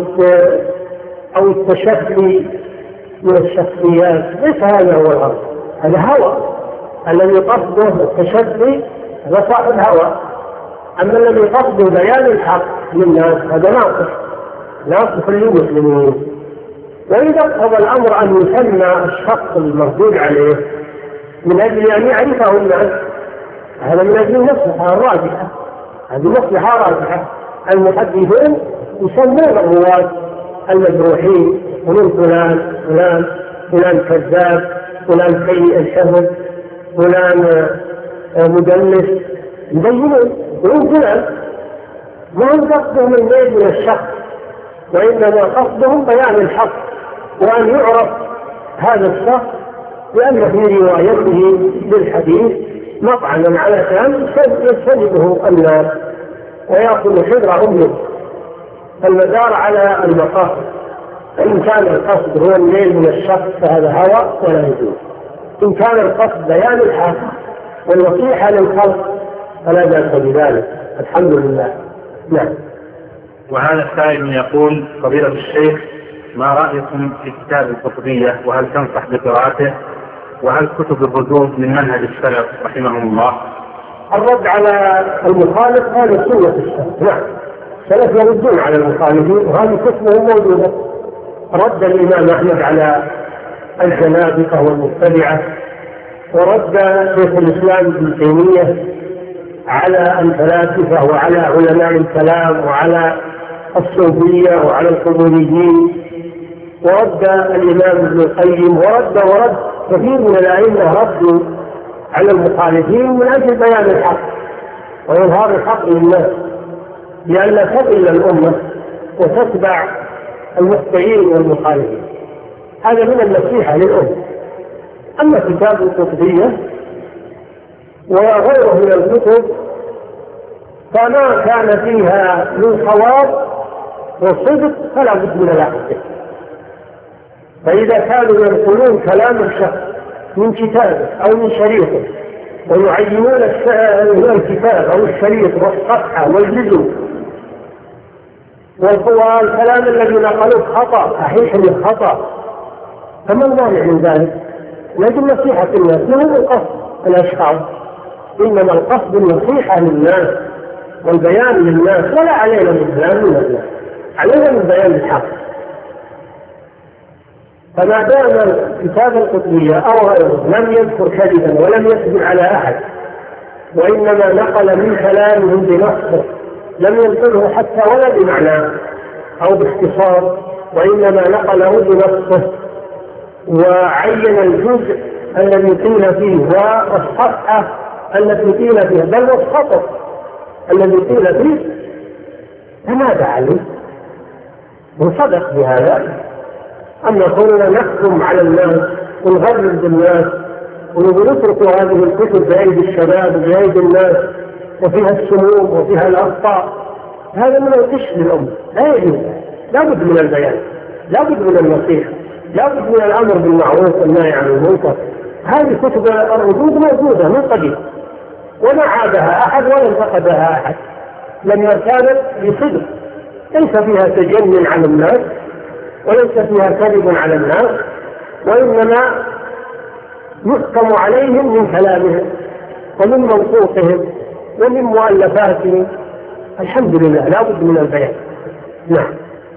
[SPEAKER 1] أو التشفي من الشخصيات، ليس هذا هو الغرض. هذا هوى، الذي قصده التشفي هذا صاحب هوى. أما الذي قصده بيان الحق للناس هذا ناقص ناقص للمسلمين. وإذا اقتضى الأمر أن يسمى الشخص المردود عليه من أجل أن يعرفه الناس، هذا من أجل المصلحة الراجحة، هذه مصلحة راجحة. المحدثون يسمون الرواة المجروحين: ومن فلان فلان فلان كذاب، فلان سيء الحفظ، فلان مدلس، يبينون يقولون فلان. وهم قصدهم الميل من الشخص، وإنما قصدهم بيان الحق وأن يعرف هذا الشخص لأن في روايته بالحديث مطعنا على كلام يجتنبه الناس ويأخذ حذر أمه. المدار على المقاصد، فإن كان القصد هو الميل من الشخص فهذا هوى ولا يجوز. إن كان القصد بيان الحق والنصيحة للخلق فلا بأس بذلك، الحمد لله. نعم.
[SPEAKER 4] وهذا السائل يقول: فضيلة الشيخ، ما رأيكم في كتاب القطبية، وهل تنصح بقراءته؟ وهل كتب الردود من منهج السلف رحمهم الله؟
[SPEAKER 1] الرد على المخالف هذا سنة السلف. نعم، السلف يردون على المخالفين وهذه كتبهم موجودة. رد الإمام أحمد على الزنادقة والمبتدعة، ورد شيخ الإسلام ابن تيمية على الفلاسفة وعلى علماء الكلام وعلى الصوفية وعلى القبوريين، ورد الإمام ابن القيم، ورد ورد كثير من الأئمة ردوا على المخالفين من أجل بيان الحق وإظهار الحق للناس، لئلا تضل الأمة وتتبع المخطئين والمخالفين. هذا من النصيحة للأم. أما كتاب القطبية وغيره من الكتب فما كان فيها من صواب وصدق فلا بد من الأخذ. فإذا كانوا ينقلون كلام الشخص من كتابه أو من شريطه ويعينون الكتاب أو الشريط والصفحة والجزء والكلام الذي نقلوه خطأ صحيح للخطأ، فما المانع من ذلك؟ لكن نصيحة الناس له القصد الأشخاص، إنما القصد النصيحة للناس والبيان للناس، ولا علينا من بيان من الناس، علينا من بيان الحق. فما دام كتاب القطبية أو غيره لم يذكر كذبا ولم يكذب على أحد، وإنما نقل من كلامه بنصه، لم ينقله حتى ولا بمعناه أو باختصار، وإنما نقله بنصه وعين الجزء الذي قيل فيه والصفحة التي قيل فيها بل والسطر الذي قيل فيه، فماذا عليه؟ وصدق بهذا. أما كوننا نحكم على الناس ونغرب بالناس ونترك هذه الكتب بأيدي الشباب وبأيدي الناس وفيها السموم وفيها الأخطاء، هذا من الغش للأمة، لا يجوز. لا بد من البيان، لا بد من النصيحة، لا بد من الأمر بالمعروف والنهي عن المنكر. هذه كتب الردود موجودة من قديم وما عادها أحد ولا انتقدها أحد، لم كانت بصدق، ليس فيها تجنن على الناس وليس فيها كذب على الناس، وإنما يحكم عليهم من كلامهم ومن منطوقهم ومن مؤلفاتهم. الحمد لله لا بد من البيان. نعم.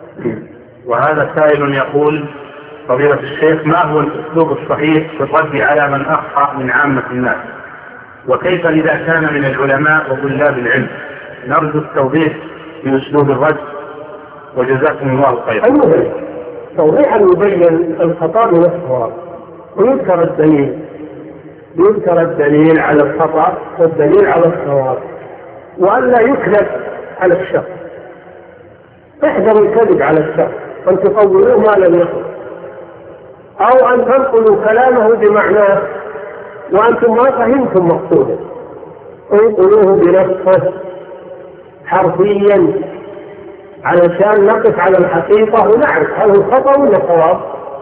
[SPEAKER 4] وهذا سائل يقول: فضيلة الشيخ، ما هو الأسلوب الصحيح في الرد على من أخطأ من عامة الناس؟ وكيف إذا كان من العلماء وطلاب العلم؟ نرجو التوضيح في أسلوب الرد، وجزاكم الله خيرا.
[SPEAKER 1] المهم توضيحا يبين الخطأ من الصواب، ويذكر الدليل يذكر الدليل على الخطأ والدليل على الصواب، وأن لا يكذب على الشخص. احذروا الكذب على الشخص، أن تطولوه ما لم يقل، أو أن تنقلوا كلامه بمعناه وأنتم ما فهمتم مقصوده، انقلوه بنصه حرفيا علشان نقف على الحقيقة ونعرف هل هو خطأ ولا صواب.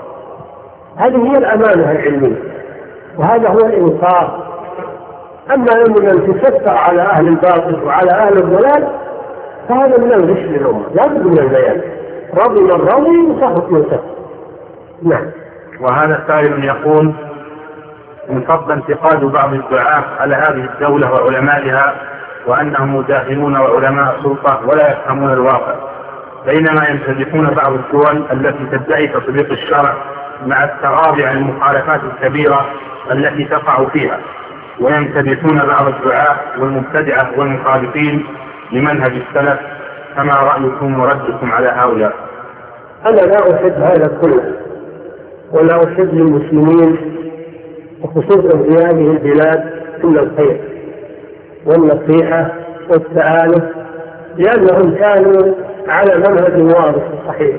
[SPEAKER 1] هذه هي الأمانة العلمية، وهذا هو الإنصاف. أما أن تستر على أهل الباطل وعلى أهل الضلال فهذا من الغش للأمة، لا بد من البيان. رضي من رضي وسخط من سخط. نعم.
[SPEAKER 4] وهذا سائل يقول: انصب انتقاد بعض الدعاة على هذه الدولة وعلمائها وأنهم مداهنون وعلماء سلطة ولا يفهمون الواقع، بينما يمتدحون بعض الدول التي تدعي تطبيق الشرع مع التغاضي عن المخالفات الكبيرة التي تقع فيها، ويمتدحون بعض الدعاة والمبتدعة والمخالفين لمنهج السلف. فما رأيكم وردكم على هؤلاء؟
[SPEAKER 1] أنا لا أحب هذا كله، ولا أحب للمسلمين وخصوصا في هذه البلاد كل الخير والنصيحة والتآلف، لأنهم كانوا على منهج واضح صحيح،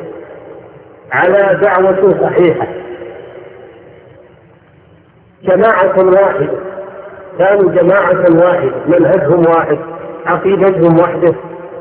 [SPEAKER 1] على دعوة صحيحة، جماعة واحدة، كانوا جماعة واحدة، منهجهم واحد، عقيدتهم واحدة،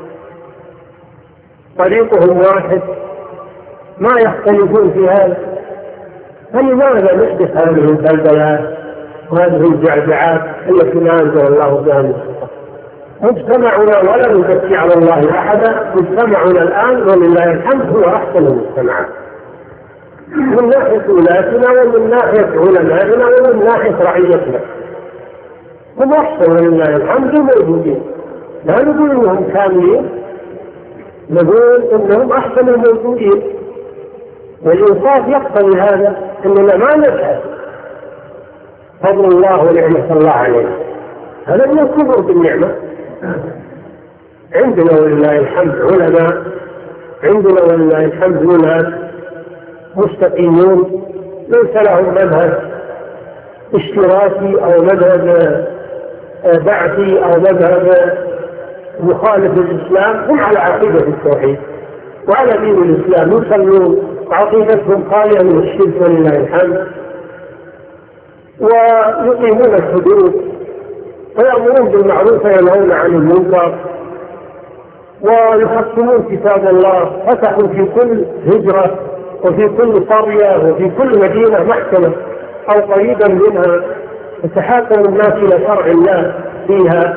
[SPEAKER 1] طريقهم واحد، ما يختلفون في هذا. فلماذا نحدث هذه البلبلات وهذه الجعجعات التي لا أنزل الله بها من سلطان؟ مجتمعنا ولا نزكي على الله أحدا، مجتمعنا الآن ولله الحمد هو أحسن المجتمعات من ناحية ولاتنا ومن ناحية علمائنا ومن ناحية رعيتنا، هم أحسن ولله الحمد موجودين. لا نقول إنهم كاملين، نقول إنهم أحسن الموجودين، والإنصاف يقتضي هذا، إننا ما نجهل فضل الله ونعمة الله علينا، هذا من الكفر بالنعمة. عندنا ولله الحمد علماء، عندنا ولله الحمد ناس مستقيمون ليس لهم مذهب اشتراكي أو مذهب بعثي أو مذهب مخالف للإسلام، هم على عقيدة التوحيد، وعلى دين الإسلام يصلون وعقيدتهم خالية من الشرك ولله الحمد، ويقيمون الحدود ويأمرون بالمعروف وينهون عن المنكر ويحكمون كتاب الله. فتحوا في كل هجرة وفي كل قرية وفي كل مدينة محكمة أو قريبا منها يتحاكم الناس إلى شرع الله فيها،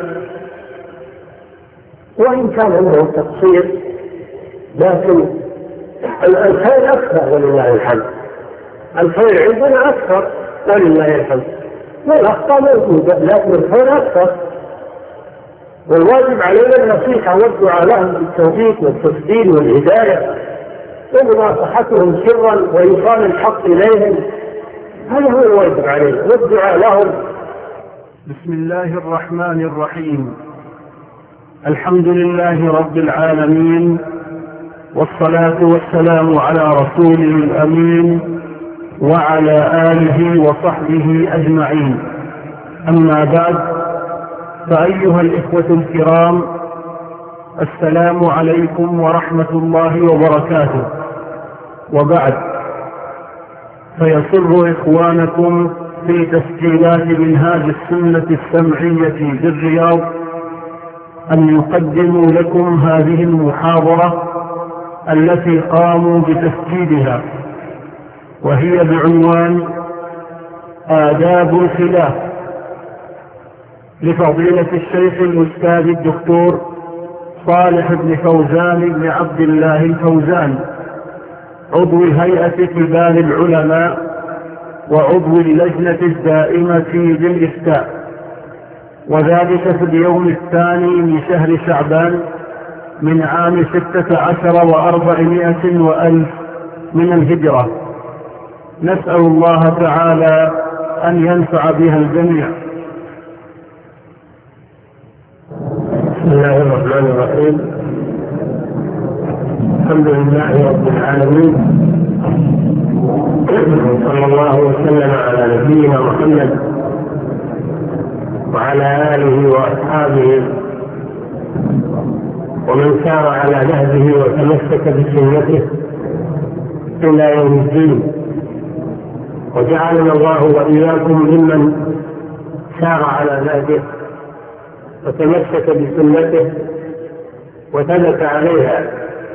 [SPEAKER 1] وإن كان عندهم تقصير لكن الخير أكثر ولله الحمد. الخير عندنا أكثر ولله الحمد، والأخطاء موجودة لكن الخير أكثر، والواجب علينا النصيحة والدعاء لهم بالتوفيق والتسديد والهداية ومناصحتهم سرا وإيصال الحق إليهم، هذا هو الواجب علينا، والدعاء لهم.
[SPEAKER 3] بسم الله الرحمن الرحيم. الحمد لله رب العالمين، والصلاة والسلام على رسوله الأمين وعلى آله وصحبه أجمعين. أما بعد، فأيها الإخوة الكرام، السلام عليكم ورحمة الله وبركاته. وبعد، فيسر إخوانكم في تسجيلات منهاج السنة السمعية بالرياض أن يقدموا لكم هذه المحاضرة التي قاموا بتسجيلها، وهي بعنوان آداب الخلاف، لفضيلة الشيخ الأستاذ الدكتور صالح بن فوزان بن عبد الله الفوزان، عضو هيئة كبار العلماء وعضو اللجنة الدائمة للإفتاء، وذلك في اليوم الثاني من شهر شعبان من عام ستة عشر وأربعمائة وألف من الهجرة. نسأل الله تعالى أن ينفع بها الجميع.
[SPEAKER 1] بسم الله الرحمن الرحيم. الحمد لله رب العالمين، صلى الله وسلم على نبينا محمد وعلى آله وأصحابه ومن سار على نهجه وتمسك بسنته إلى يوم الدين، وجعلنا الله وإياكم ممن سار على نهجه وتمسك بسنته وثبت عليها،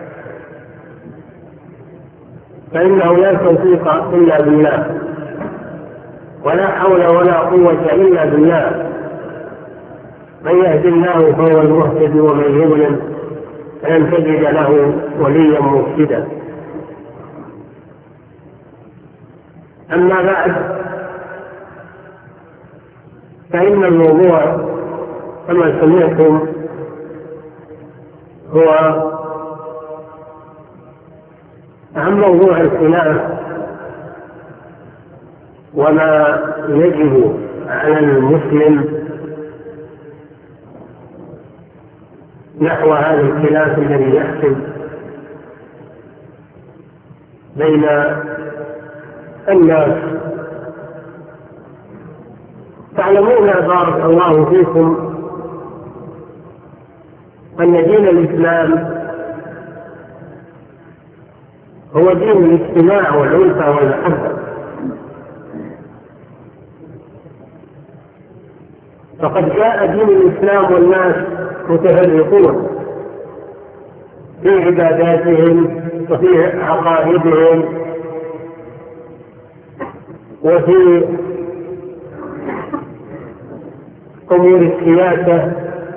[SPEAKER 1] فإنه لا توفيق إلا بالله، ولا حول ولا قوة إلا بالله. من يهد الله فهو المهتد، ومن يضلل فلن تجد له وليا مرشدا. أما بعد، فإن الموضوع كما سمعتم هو عن موضوع الخلاف وما يجب على المسلم نحو هذا الخلاف الذي يحصل بين الناس. تعلمون بارك الله فيكم أن دين الإسلام هو دين الاجتماع والألفة والمحبة، فقد جاء دين الإسلام والناس متفرقون في عباداتهم وفي عقائدهم وفي أمور السياسة،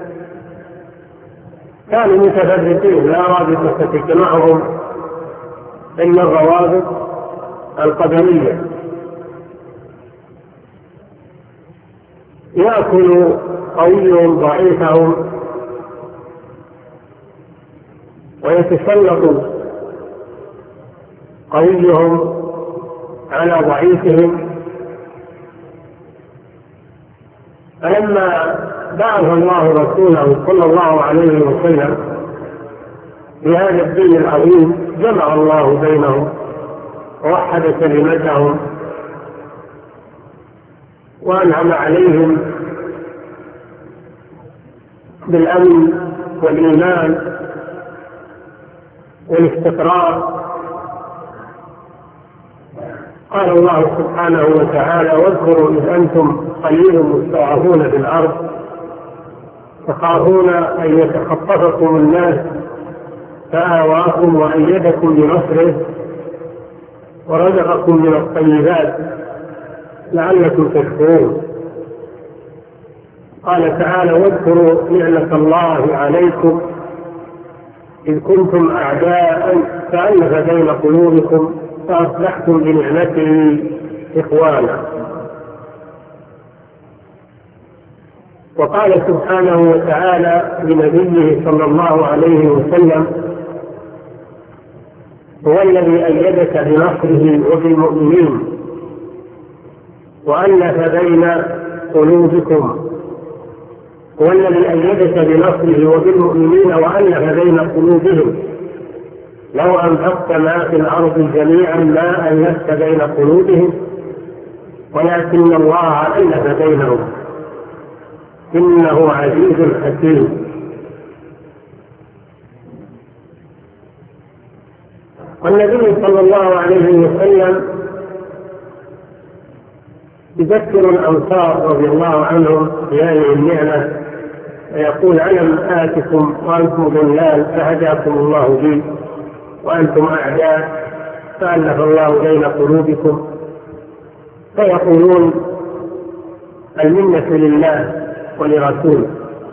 [SPEAKER 1] كانوا متفرقين لا رابطة تجمعهم إلا الروابط القدرية. يأكل قويهم ضعيفهم ويتسلط قويهم على ضعيفهم. فلما بعث الله رسوله صلى الله عليه وسلم بهذا الدين العظيم جمع الله بينهم ووحد كلمتهم وأنعم عليهم بالأمن والإيمان والاستقرار. قال الله سبحانه وتعالى: واذكروا إذ أنتم قليل مستضعفون في الأرض تخافون أن يتخطفكم الناس فآواكم وأيدكم بنصره ورزقكم من الطيبات لعلكم تشكرون. قال تعالى: واذكروا نعمة الله عليكم إذ كنتم أعداء فألف بين قلوبكم فأصبحتم بنعمته إخوانا. وقال سبحانه وتعالى لنبيه صلى الله عليه وسلم: هو الذي أيدك بنصره وبالمؤمنين وألف بين قلوبكم هو الذي أيدك بنصره وبالمؤمنين وألف بين قلوبهم لو أنفقت ما في الأرض جميعا ما ألفت بين قلوبهم ولكن الله ألف بينهم إنه عزيز حكيم. والنبي صلى الله عليه وسلم يذكر الأنصار رضي الله عنهم بهذه النعمة ويقول: ألم آتكم وأنتم ضلال فهداكم الله بي وأنتم أعداء فألف الله بين قلوبكم. فيقولون: المنة لله ولرسوله.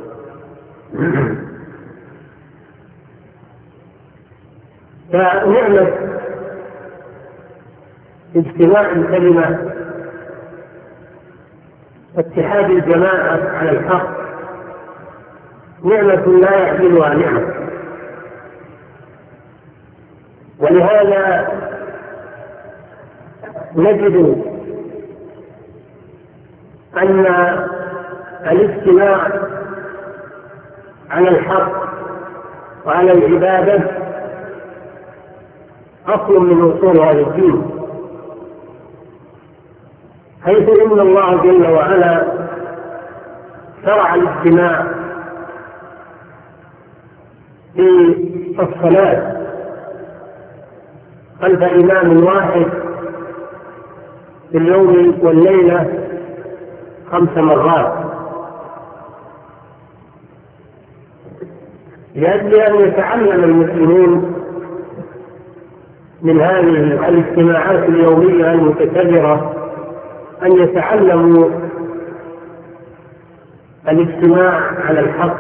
[SPEAKER 1] فنعمة اجتماع الكلمة اتحاد الجماعة على الحق نعمة لا يعدلها نعمة. ولهذا نجد أن الاجتماع على الحق وعلى العبادة أصل من أصول هذا الدين، حيث إن الله جل وعلا شرع الاجتماع في الصلاة خلف إمام واحد في اليوم والليلة خمس مرات، لأجل أن يتعلم المسلمون من هذه الاجتماعات اليومية المتكررة أن يتعلموا الاجتماع على الحق،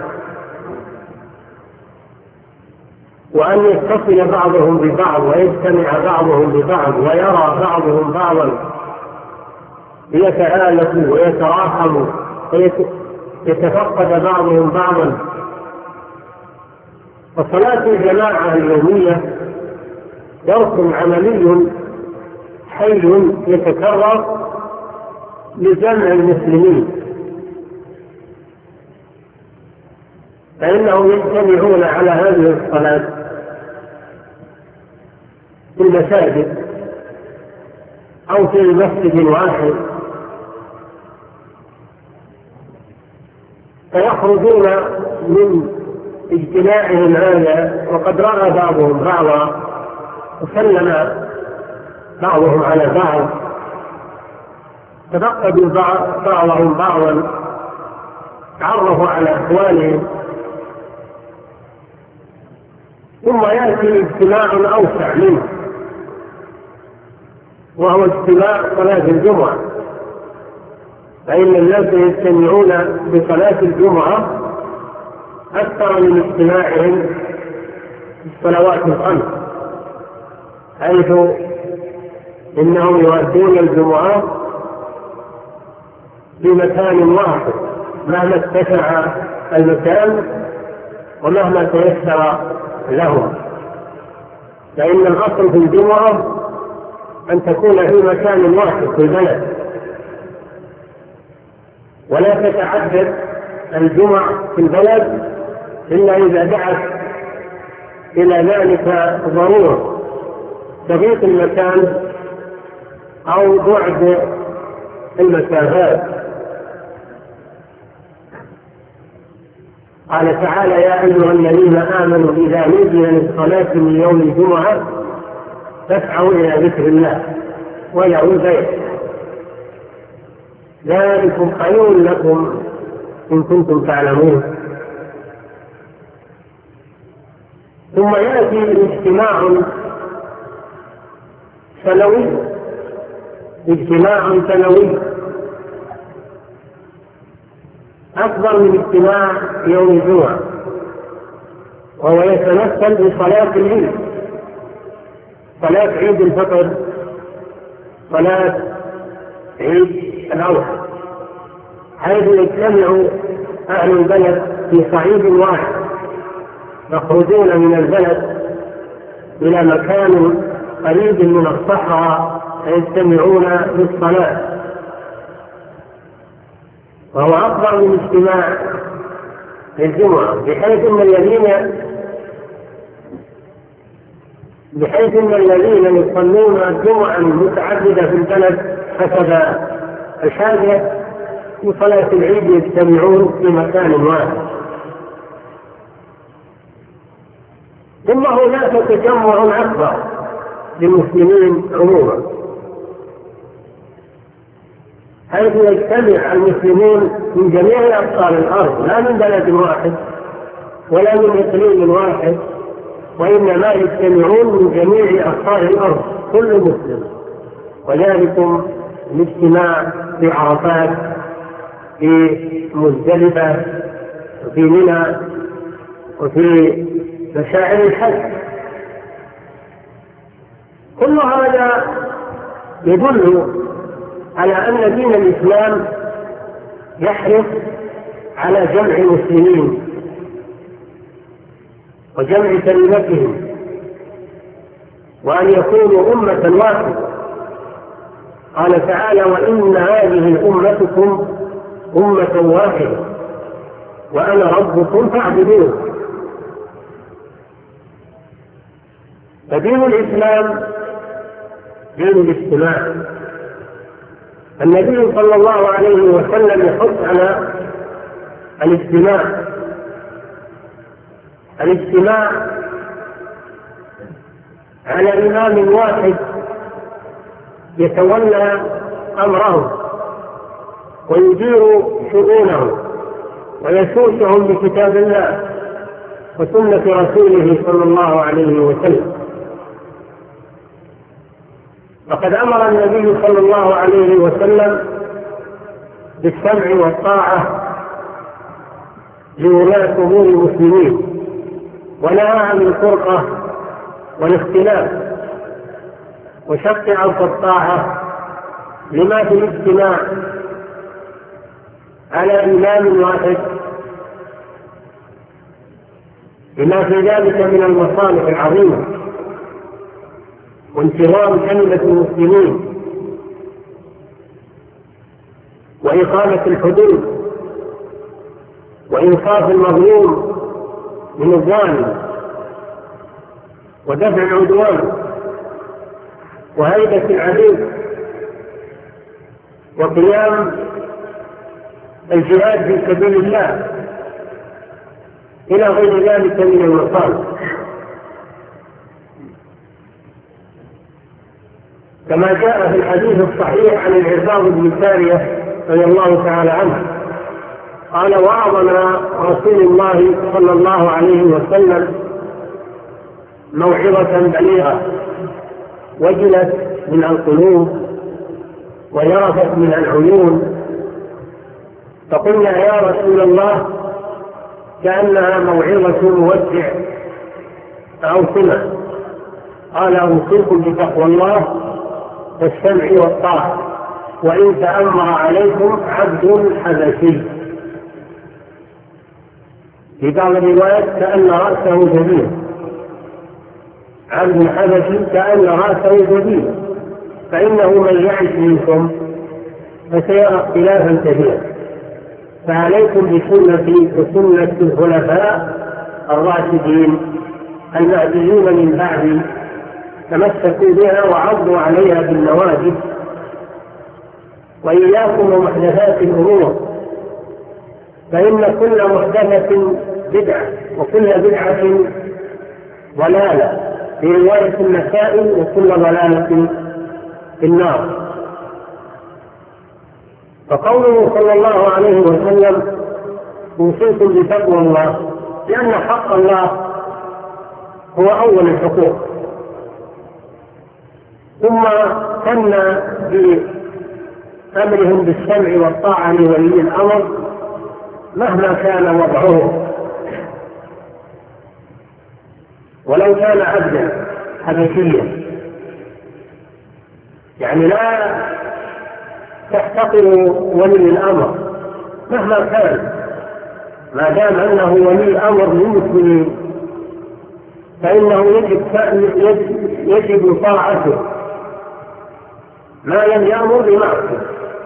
[SPEAKER 1] وأن يتصل بعضهم ببعض ويجتمع بعضهم ببعض ويرى بعضهم بعضا ليتآلفوا ويتراحموا ويتفقد بعضهم بعضا. فصلاة الجماعة اليومية درس عملي حي يتكرر لجمع المسلمين، فإنهم يجتمعون على هذه الصلاة في المساجد أو في مسجد واحد، فيخرجون من اجتماعهم هذا وقد رأى بعضهم بعضا وسلم بعضهم على بعض، تفقدوا بعضهم بعضا، تعرفوا على أحوالهم، ثم يأتي اجتماع أوسع منه وهو اجتماع صلاة الجمعة. فإن الناس يجتمعون بصلاة الجمعة أكثر من اجتماعهم في الصلوات الخمس، حيث إنهم يؤدون الجمعة في مكان واحد مهما اتسع المكان ومهما تيسر لهم، فإن الأصل في الجمعة أن تكون في مكان واحد في البلد، ولا تتعدد الجمع في البلد إلا إذا دعت إلى ذلك ضرورة تضيق المكان أو بعد المسافات قال تعالى: يا أيها الذين آمنوا إذا نودي للصلاة من يوم الجمعة فاسعوا إلى ذكر الله وذروا البيع ذلكم خير لكم إن كنتم تعلمون. ثم يأتي اجتماع سنوي اجتماع سنوي أكبر من اجتماع يوم الجمعة، وهو يتمثل بصلاة العيد، صلاة عيد الفطر، صلاة عيد الأضحى، حيث يجتمع أهل البلد في صعيد واحد، يخرجون من البلد إلى مكان قريب من الصحراء فيجتمعون للصلاة، وهو أكبر من اجتماع الجمعة، بحيث أن الذين بحيث أن الذين يصلون الجمعة المتعددة في البلد حسب الحاجة في صلاة العيد يجتمعون في مكان واحد. ثم هناك تجمع أكبر للمسلمين عموما، حيث يجتمع المسلمون من جميع أقطار الأرض، لا من بلد واحد ولا من إقليم واحد، وإنما يجتمعون من جميع أقطار الأرض كل مسلم. وذلكم الاجتماع في عرفات، في مزدلفة، وفي منى، وفي مشاعر الحج. كل هذا يدل على أن دين الإسلام يحرص على جمع المسلمين وجمع كلمتهم، وأن يكونوا أمة واحدة. قال تعالى: وإن هذه أمتكم أمة واحدة وأنا ربكم فاعبدون. فدين الإسلام دين الاجتماع. النبي صلى الله عليه وسلم يحث على الاجتماع الاجتماع على إمام واحد يتولى أمره ويدير شؤونهم ويسوسهم بكتاب الله وسنة رسوله صلى الله عليه وسلم. فقد أمر النبي صلى الله عليه وسلم بالسمع والطاعة لولاة أمور المسلمين، ونهى عن الفرقة والاختلاف وشق عرض الطاعة لما في الاجتماع على إمام واحد، لما في ذلك من المصالح العظيمة وانتظام كلمة المسلمين وإقامة الحدود وإنصاف المظلوم من الظالم ودفع العدوان وهيبة العدو وقيام الجهاد في سبيل الله إلى غير ذلك من المصالح. كما جاء في الحديث الصحيح عن العرباض بن سارية رضي الله تعالى عنه قال: وعظنا رسول الله صلى الله عليه وسلم موعظة بليغة وجلت منها القلوب ويرفت منها العيون، فقلنا: يا رسول الله كأنها موعظة مودع فأوصنا. قال: أوصيكم بتقوى الله والسمع والطاعة وإن تأمر عليكم عبد حبشي. في بعض الروايات كأن رأسه جديد، عبد حبشي كأن رأسه جديد، فإنه من يعش منكم فسيرى اختلافا كثيرا، فعليكم بسنتي وسنة الخلفاء الراشدين المهديين من بعدي، تمسكوا بها وعضوا عليها بالنواجذ، وإياكم ومحدثات الأمور، فإن كل محدثة بدعة، وكل بدعة ضلالة، في رواية النسائي وكل ضلالة في النار. فقوله صلى الله عليه وسلم أوصيكم بتقوى الله، لأن حق الله هو أول الحقوق، ثم ثنى بأمرهم بالسمع والطاعة لولي الأمر مهما كان وضعه، ولو كان عبدا حبشيا، يعني لا تحتقروا ولي الأمر مهما كان، ما دام أنه ولي أمر للمسلمين فإنه يجب يجب طاعته ما لم يأمر بمعصية،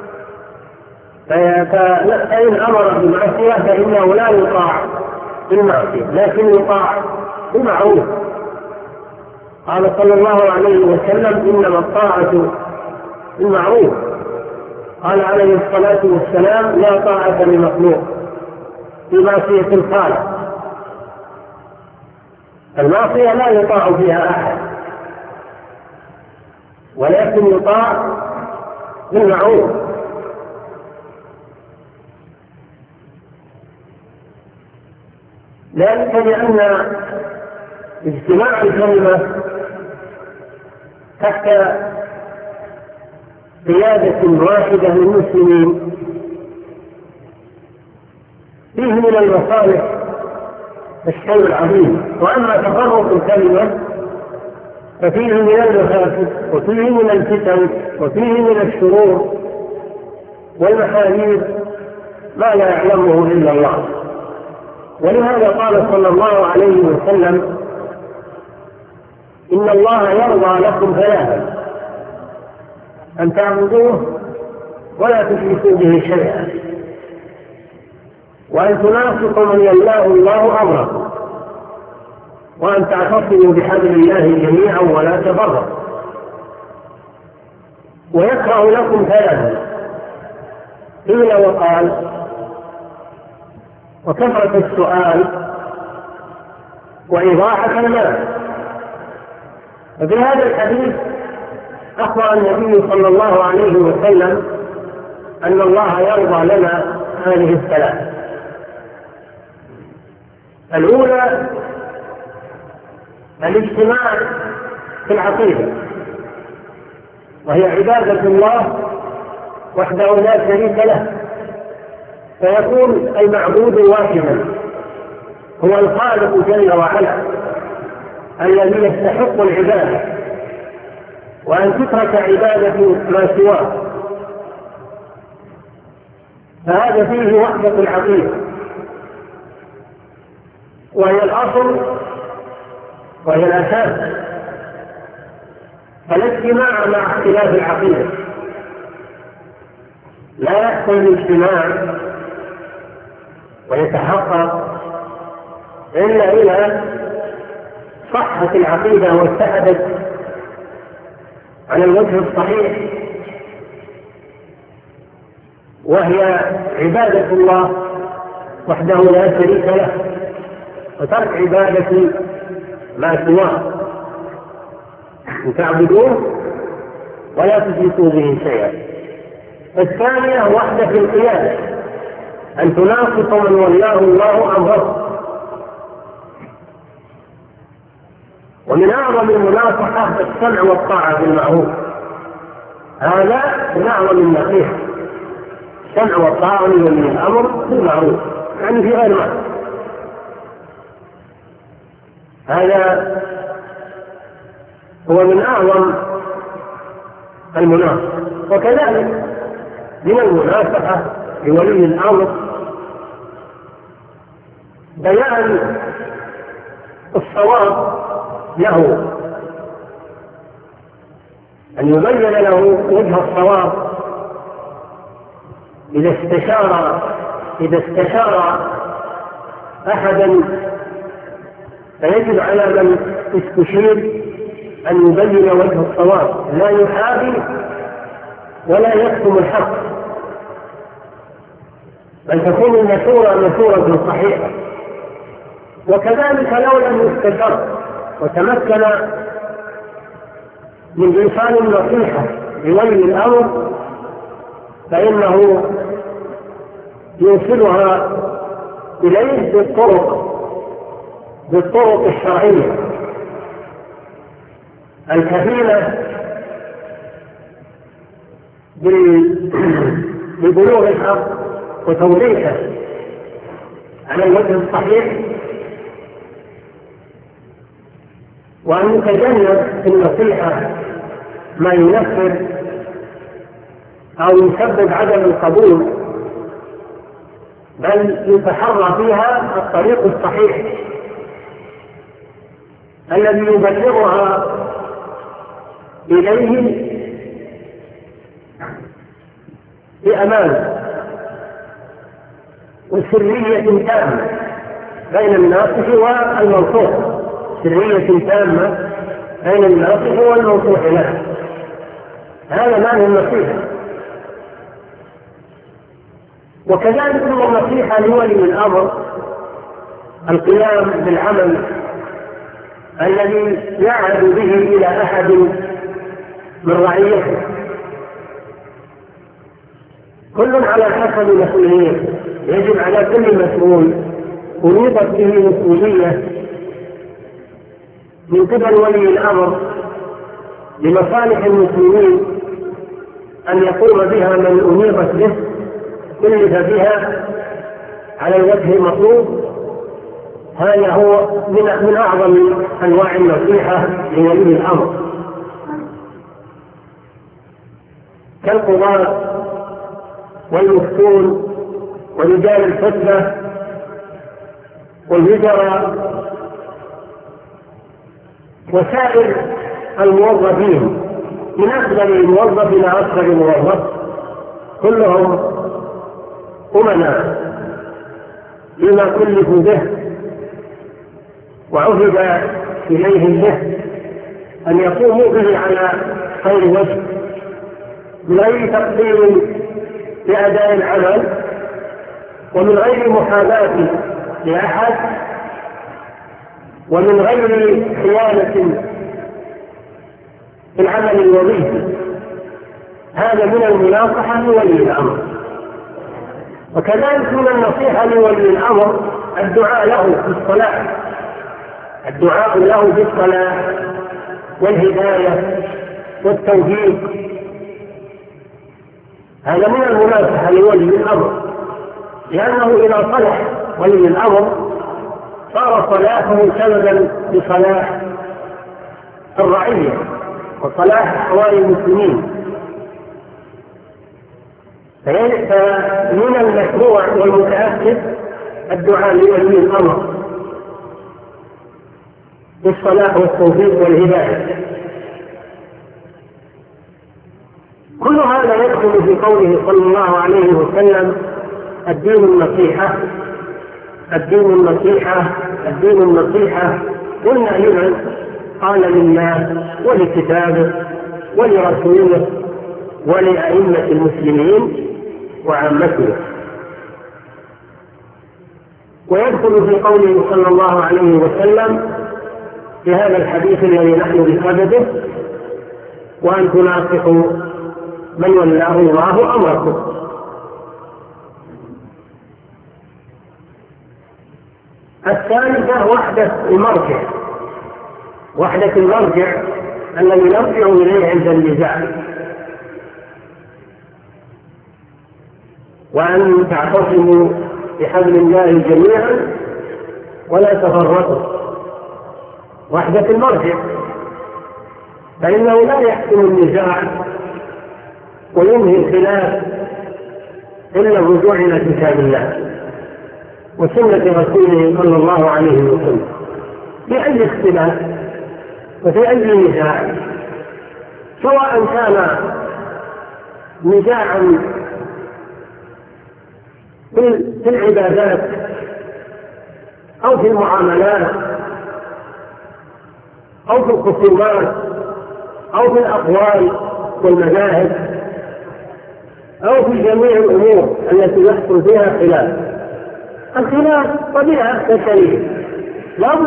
[SPEAKER 1] فإن أمر بمعصية فإنه لا يطاع بالمعصية لكن يطاع بالمعروف. قال صلى الله عليه وسلم إنما الطاعة بالمعروف. قال عليه الصلاة والسلام لا طاعة لمخلوق في معصية الخالق، المعصية لا يطاع فيها أحد ولكن يطاع بالمعروف. ذلك لأن اجتماع الكلمة تحت قيادة واحدة للمسلمين فيه من المصالح الشيء العظيم، وأما تفرق الكلمة ففيه من المفاسد وفيه من الفتن وفيه من الشرور والمحاذير ما لا يعلمه إلا الله. ولهذا قال صلى الله عليه وسلم إن الله يرضى لكم ثلاثا: أن تعبدوه ولا تشركوا به شيئا، وأن تنافقوا من يولاه الله أمركم، وأن تعتصموا بحبل الله جميعا ولا تفرقوا. ويكره لكم ثلاثا: قيل وقال، وكثرة السؤال، وإضاعة المال. وفي هذا الحديث أخبر النبي صلى الله عليه وسلم أن الله يرضى لنا هذه الثلاث: الأولى الاجتماع في العقيدة، وهي عبادة الله وحده لا شريك له، فيكون المعبود واحدا هو الخالق جل وعلا الذي يستحق العبادة، وأن تترك عبادة ما سواه، فهذا فيه وحدة العقيدة وهي الأصل وهي الأساس. فالاجتماع مع اختلاف العقيدة لا يحصل الاجتماع ويتحقق إلا إلى صحة العقيدة واتحدت على الوجه الصحيح، وهي عبادة الله وحده لا شريك له، وترك عبادة ما سواه، تعبدوه ولا تشركوا به شيئا. الثانية وحدة في القيادة، أن تنافق من ولاه الله أمره. ومن أعظم المناصحة السمع والطاعة بالمعروف، هذا من أعظم النصيحة، السمع والطاعة لولي الأمر بالمعروف، يعني في غير معنى. هذا هو من أعظم المناصحة. وكذلك من المناصحة لولي الأمر بيان الصواب له، أن يبين له وجه الصواب إذا استشار إذا استشار أحدا، فيجب على من استشير أن يبين وجه الصواب، لا يحابي ولا يكتم الحق، بل تكون المشورة مشورة صحيحة وكذلك لو لم يستشر وتمكن من إيصال النصيحة لولي الأمر فإنه يوصلها إليه بالطرق بالطرق الشرعية الكفيلة ببلوغ الحق وتوضيحه على الوجه الصحيح، وأن يتجنب في النصيحة ما ينفر أو يسبب عدم القبول، بل يتحرى فيها الطريق الصحيح الذي يبلغها إليه بأمان وسرية تامة بين الناصح والمنصوح، سرية تامة بين الناصح والمنصوح له. هذا معنى النصيحة. وكذلك النصيحة لولي الأمر القيام بالعمل الذي يعهد به إلى أحد من رعيته، كل على حسب مسؤوليته. يجب على كل مسؤول أنيطت به مسؤولية من قبل ولي الأمر لمصالح المسلمين أن يقوم بها من أنيطت به، كلف بها على الوجه المطلوب. هذا هو من, من أعظم أنواع النصيحة لولي الأمر، كالقضاة والمفتون ورجال الفتنة والوزراء وسائر الموظفين من أفضل الموظف إلى أصغر الموظف، كلهم أمناء لما كلفوا به وعهد إليهم به أن يقوموا به على خير وجه من غير تقدير لأداء العمل ومن غير محاباة لأحد ومن غير خيانة في العمل الوظيفي. هذا من المناصحة لولي الأمر. وكذلك من النصيحة لولي الأمر الدعاء له بالصلاح، الدعاء له بالصلاح والهداية والتوفيق. هذا من المناصحة لولي الأمر، لأنه إذا صلح ولي الأمر صار صلاحه سببا لصلاح الرعية وصلاح أحوال المسلمين. فمن المشروع والمتأكد الدعاء لولي الأمر بالصلاح والتوفيق والهداية. كل هذا يدخل في قوله صلى الله عليه وسلم الدين النصيحة الدين النصيحة الدين النصيحة. قلنا لمن؟ قال لله ولكتابه ولرسوله ولأئمة المسلمين وعامته. ويدخل في قوله صلى الله عليه وسلم في هذا الحديث الذي نحن بصدده وأن تناصحوا من ولاه الله أمركم. الثالثة وحدة المرجع، وحدة المرجع الذي نرجع إليه عند النزاع، وأن تعتصموا بحبل الله جميعا ولا تفرقوا. وحدة المرجع، فإنه لا يحكم النزاع وينهي الخلاف إلا الرجوع إلى كتاب الله وسنة رسوله صلى الله عليه وسلم في أي اختلاف وفي أي نزاع، سواء كان نزاعا في العبادات أو في المعاملات أو في الخصومات أو في الأقوال والمذاهب أو في جميع الأمور التي يحصل فيها خلاف. الخلاف طبيعة بشرية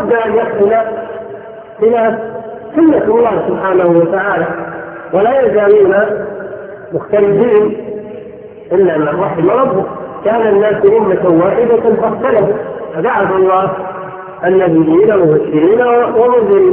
[SPEAKER 1] بد أن يحصل خلاف سنة الله سبحانه وتعالى، ولا يزالون مختلفين إلا من رحم ربه. كان الناس أمة واحدة فاختلفوا، فبعث الله النبيين مبشرين ومنذرين.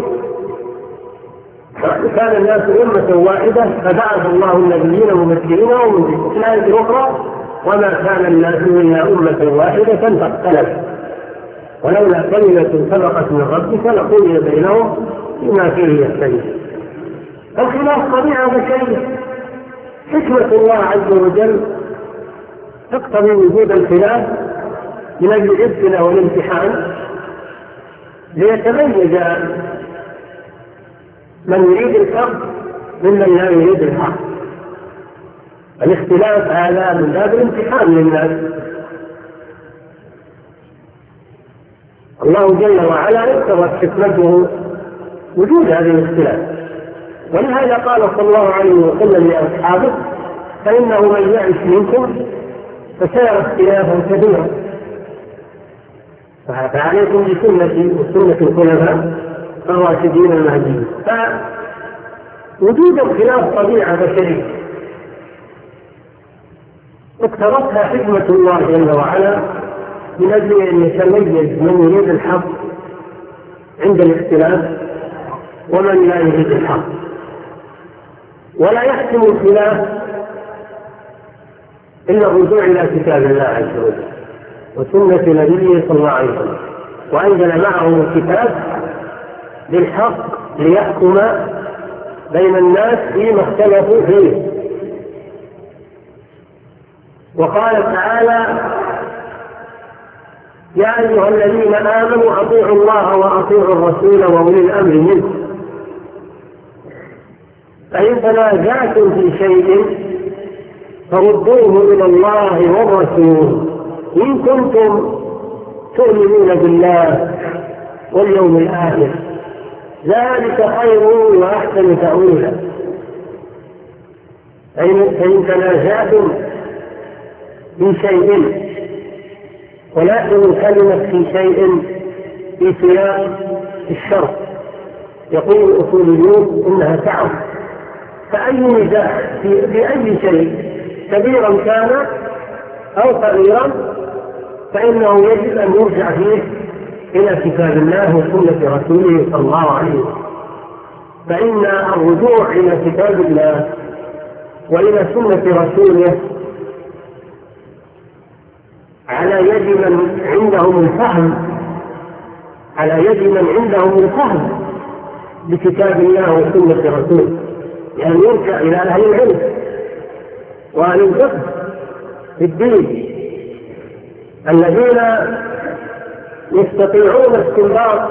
[SPEAKER 1] كان الناس أمة واحدة فبعث الله النبيين مبشرين ومنذرين. في الآية الأخرى وما كان الناس إلا أمة واحدة فاختلفوا ولولا كلمة سبقت من ربك لقضي بينهم بما فيه يختلفون. الخلاف طبيعة بشرية، حكمة الله عز وجل تقتضي وجود الخلاف من أجل الابتلاء والامتحان ليتميز من يريد الحق ممن لا يريد الحق. الاختلاف هذا من باب الامتحان للناس. الله جل وعلا اقتضت حكمته وجود هذه الاختلاف، ولهذا قال صلى الله عليه وسلم لأصحابه: فإنه من يعش منكم فسيرى اختلافا كثيرا فعليكم بسنتي وسنة الخلفاء الراشدين المهديين. فوجود الخلاف طبيعة بشرية اقتضتها حكمة الله جل وعلا من أجل أن يتميز من يريد الحق عند الاختلاف ومن لا يريد الحق. ولا يحكم الخلاف إلا الرجوع إلى كتاب الله عز وجل وسنة نبيه صلى الله عليه وسلم، وأنزل معه الكتاب بالحق ليحكم بين الناس فيما اختلفوا فيه. وقال تعالى: يا أيها الذين آمنوا أطيعوا الله وأطيعوا الرسول وأولي الأمر منكم فإن تنازعتم في شيء فردوه إلى الله والرسول إن كنتم تؤمنون بالله واليوم الآخر ذلك خير وأحسن تأويلا. فإن تنازعتم في شيء، ولكن الكلمة في شيء في سياق الشرط، يقول الأصوليون إنها تعم، فأي نزاع في, في أي شيء كبيرا كان أو صغيرا فإنه يجب أن يرجع فيه إلى كتاب الله وسنة رسوله صلى الله عليه وسلم. فإن الرجوع إلى كتاب الله وإلى سنة رسوله على يد من عندهم الفهم على يد من عندهم الفهم بكتاب الله وسنة رسوله، يعني يرجع إلى أهل العلم وأهل الفقه في الدين الذين يستطيعون استنباط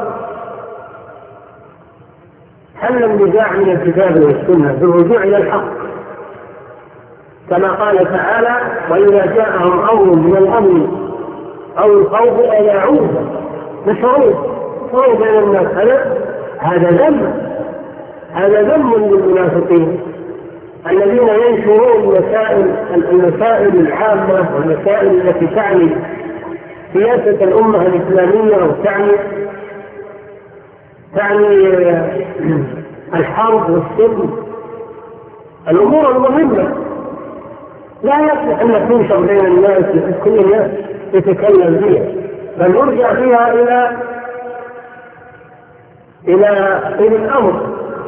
[SPEAKER 1] حل النزاع من الكتاب والسنة بالرجوع إلى الحق، كما قال تعالى: وإذا جاءهم أمر من الأمن أو الخوف أذاعوه مشروع مشروع بين الناس. هذا ذنب هذا ذنب للمنافقين الذين ينشرون مسائل المسائل العامة والمسائل التي تعني سياسة الأمة الإسلامية أو تعني تعني الحرب والسلم، الأمور المهمة لا يصلح أن تنشر بين الناس كل الناس يتكلم فيها، بل يرجع فيها إلى إلى إلى الأمر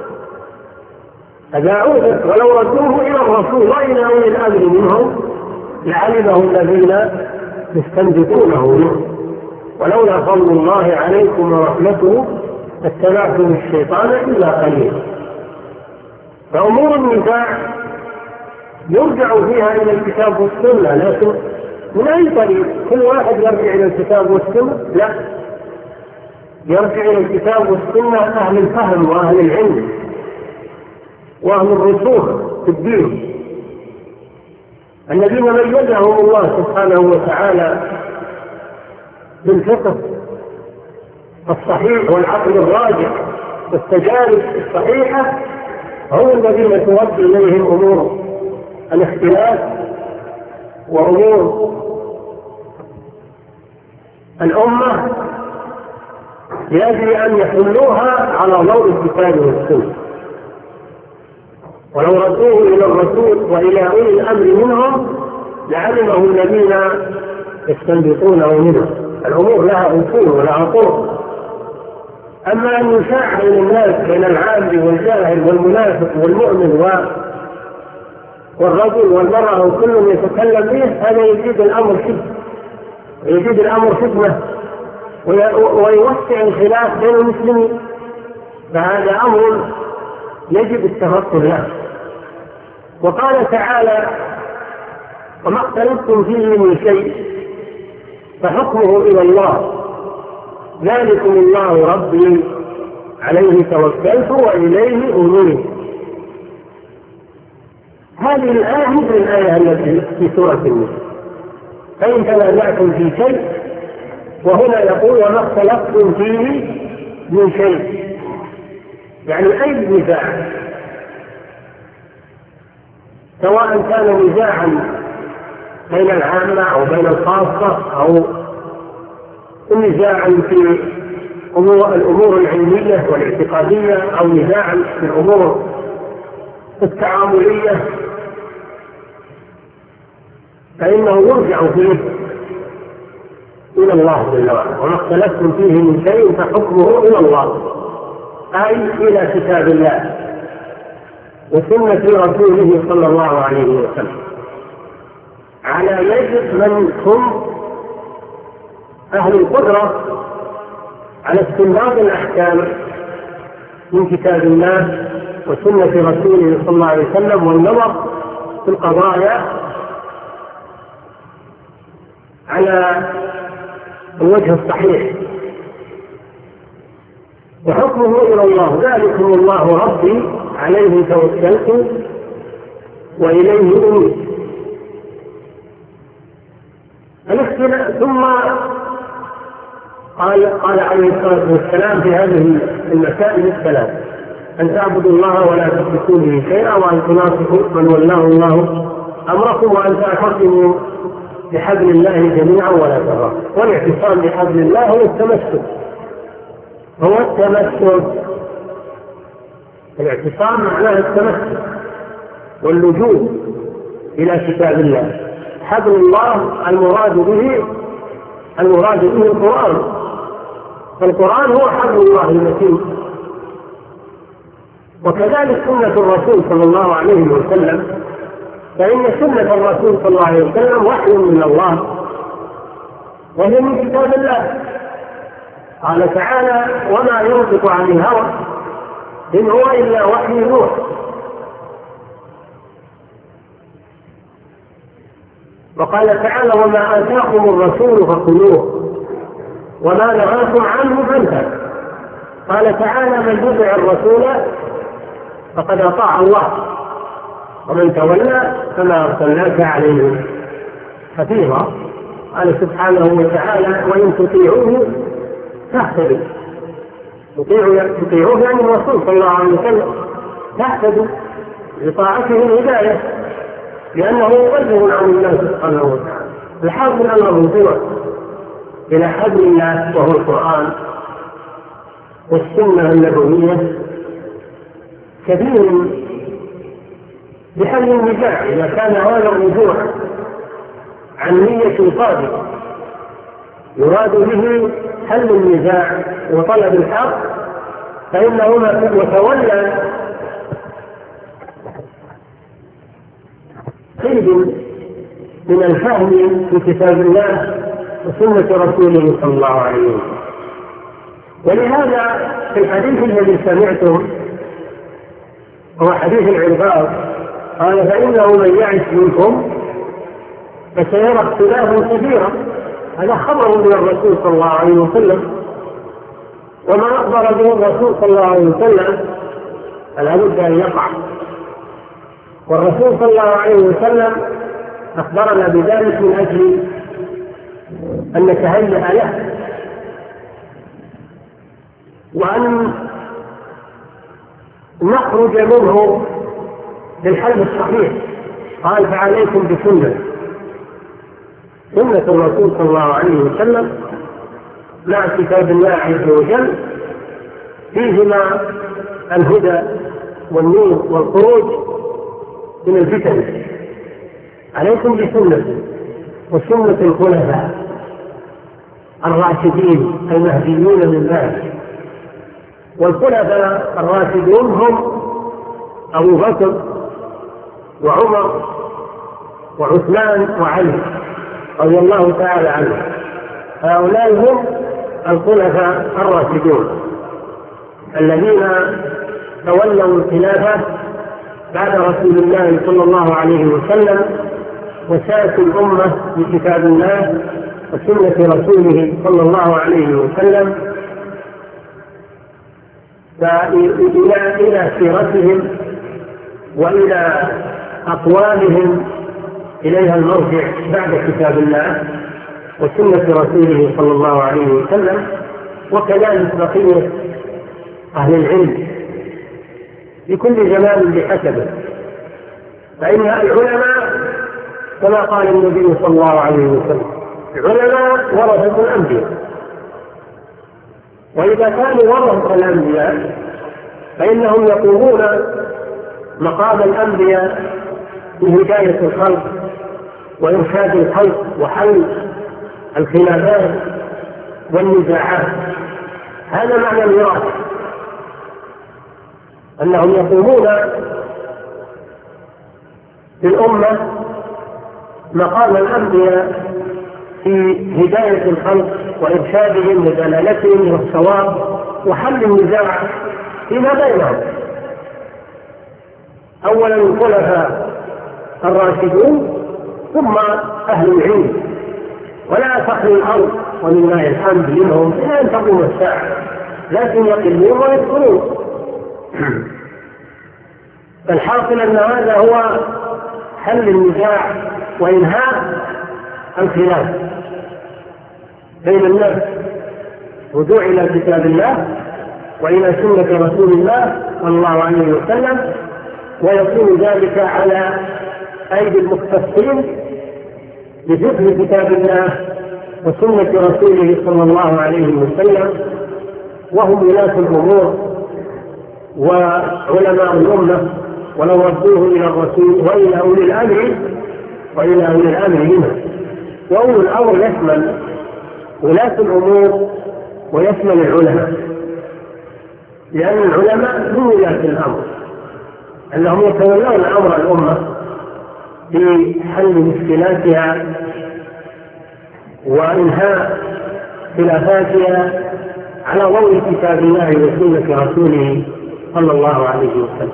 [SPEAKER 1] أذاعوه ولو ردوه إلى الرسول وإلى أولي الأمر منهم لعلمه الذين يستنبطونه منه ولولا فضل الله عليكم ورحمته اتبعتم الشيطان إلا قليلا. فأمور النزاع يرجع فيها إلى الكتاب والسنة، لكن من أي طريق؟ كل واحد يرجع إلى الكتاب والسنة؟ لا، يرجع إلى الكتاب والسنة أهل الفهم وأهل العلم وأهل الرسوخ في الدين الذين ميزهم الله سبحانه وتعالى بالفقه الصحيح والعقل الراجح والتجارب الصحيحة، هم الذين تؤدي إليهم أمور الاختلاف وأمور الأمة لأجل أن يحملوها على ضوء الكتاب والسنة. ولو ردوه إلى الرسول وإلى أولي الأمر منهم لعلمه الذين يستنبطونه منهم. الأمور لها أصول ولها طرق. أما أن يشاع بين الناس بين العامل والجاهل والمنافق والمؤمن والرجل والمرأة وكل يتكلم به، هذا يزيد الأمر فتنة يزيد الأمر فتنة ويوسع الخلاف بين المسلمين. فهذا أمر يجب التفطن له. وقال تعالى: وما اختلفتم فيه من شيء فحكمه إلى الله ذلكم الله ربي عليه توكلت وإليه أنيب. هذه الآية مثل الآية التي في سورة النساء: فإن تنازعتم في شيء، وهنا يقول: وما اختلفتم فيه من شيء، يعني أي نزاع، سواء كان نزاعا بين العامة أو بين الخاصة أو نزاعا في أمور الأمور العلمية والاعتقادية أو نزاعا في الأمور التعاملية، فإنه يرجع فيه إلى الله جل وعلا. وما اختلفتم فيه من شيء فحكمه إلى الله، أي إلى كتاب الله وسنة رسوله صلى الله عليه وسلم، على يد من هم أهل القدرة على استنباط الأحكام من كتاب الله وسنة رسوله صلى الله عليه وسلم، والنظر في القضايا على الوجه الصحيح. وحكمه إلى الله ذلكم الله ربي عليه توكلت وإليه أنيب. ثم قال قال عليه الصلاة والسلام في هذه المسائل الثلاث: أن تعبدوا الله ولا تشركوا به شيئا، وأن تناصحوا من ولاه الله أمركم، وأن تعتصموا بحبل الله جميعا ولا تفرقوا. والاعتصام بحبل الله هو التمسك هو التمسك الاعتصام معناه التمسك واللجوء إلى كتاب الله. حبل الله المراد به المراد به القرآن، فالقرآن هو حبل الله المتين. وكذلك سنة الرسول صلى الله عليه وسلم، فإن سنة الرسول صلى الله عليه وسلم وحي من الله وهي من كتاب الله. قال تعالى: وما ينطق عن الهوى إن هو إلا وحي يوحى. وقال تعالى: وما آتاكم الرسول فخذوه وما نهاكم عنه فانتهوا. قال تعالى: من يطع الرسول فقد أطاع الله ومن تولى فما أرسلناك عليهم حفيظا. قال سبحانه وتعالى: وإن تطيعوه تهتدوا. تطيعوه يعني الرسول صلى الله عليه وسلم، تهتدوا لطاعته الهداية، لأنه يبلغ عن الله سبحانه وتعالى. الحاصل أن الرجوع إلى حبل الله وهو القرآن والسنة النبوية كبير بحل النزاع. إذا كان هذا الرجوع عن نية صادقة يراد به حل النزاع وطلب الحق، فإنه يتولى قيد من الفهم في كتاب الله وسنة رسوله صلى الله عليه وسلم. ولهذا في الحديث الذي سمعته هو حديث العرباض، قال: فإنه من يعش منكم فسيرى اختلافا كثيرا. هذا خبر من الرسول صلى الله عليه وسلم، وما أخبر به الرسول صلى الله عليه وسلم فلا بد أن يقع. والرسول صلى الله عليه وسلم أخبرنا بذلك من أجل أن نتهيأ له وأن نخرج منه بالحل الصحيح. قال: فعليكم بسنة سنة الرسول صلى الله عليه وسلم مع كتاب الله عز وجل فيهما الهدى والنور والخروج من الفتن. عليكم بسنة وسنة الخلفاء الراشدين المهديون من بعد. والخلفاء الراشدون هم أبو بكر وعمر وعثمان وعلي رضي الله تعالى عنهم. هؤلاء هم الخلفاء الراشدون الذين تولوا الخلافة بعد رسول الله صلى الله عليه وسلم وساسوا الأمة بكتاب الله وسنة رسوله صلى الله عليه وسلم. فإلى إلى سيرتهم وإلى أقوالهم إليها المرجع بعد كتاب الله وسنة رسوله صلى الله عليه وسلم، وكذلك بقية أهل العلم لكل زمان بحسبه. فإن العلماء كما قال النبي صلى الله عليه وسلم العلماء ورثة الأنبياء، وإذا كانوا ورثة الأنبياء فإنهم يقومون مقام الأنبياء بهداية الخلق وإرشاد الخلق وحل الخلافات والنزاعات. هذا معنى الوراثة، أنهم يقومون في الأمة مقام الأنبياء في هداية الخلق وإرشادهم ودلالتهم والصواب وحل النزاع فيما بينهم. أولا الخلفاء الراشدون ثم أهل العلم، ولا تخلو الأرض ولله الحمد منهم إلى أن تقوم الساعة، لكن يقلون ويدخلون. فالحاصل أن هذا هو حل النزاع وإنهاء الخلاف بين الناس، رجوع إلى كتاب الله وإلى سنة رسول الله صلى الله عليه وسلم، ويكون ذلك على أيدي المختصين بفقه كتاب الله وسنة رسوله صلى الله عليه وسلم، وهم ولاة الأمور وعلماء الأمة، ولو ردوه إلى الرسول وإلى أولي الأمر وإلى أولي الأمر منهم. وأولي الأمر يشمل ولاة الأمور ويشمل العلماء، لأن العلماء هم ولاة الأمر، أنهم يتولون أمر الأمة في حل مشكلاتها وإنهاء خلافاتها على ضوء كتاب الله وسنة رسوله صلى الله عليه وسلم.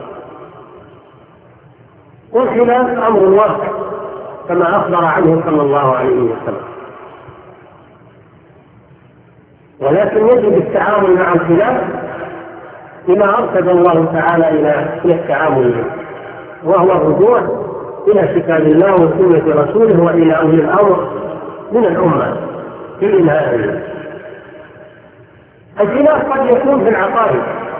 [SPEAKER 1] والخلاف أمر واقع كما أخبر عنه صلى الله عليه وسلم، ولكن يجب التعامل مع الخلاف بما أرشد الله تعالى إلى التعامل به، وهو الرجوع إلى كتاب الله وسنة رسوله وإلى أولي الأمر من الأمة في إنهائه. الخلاف قد يكون في العقائد،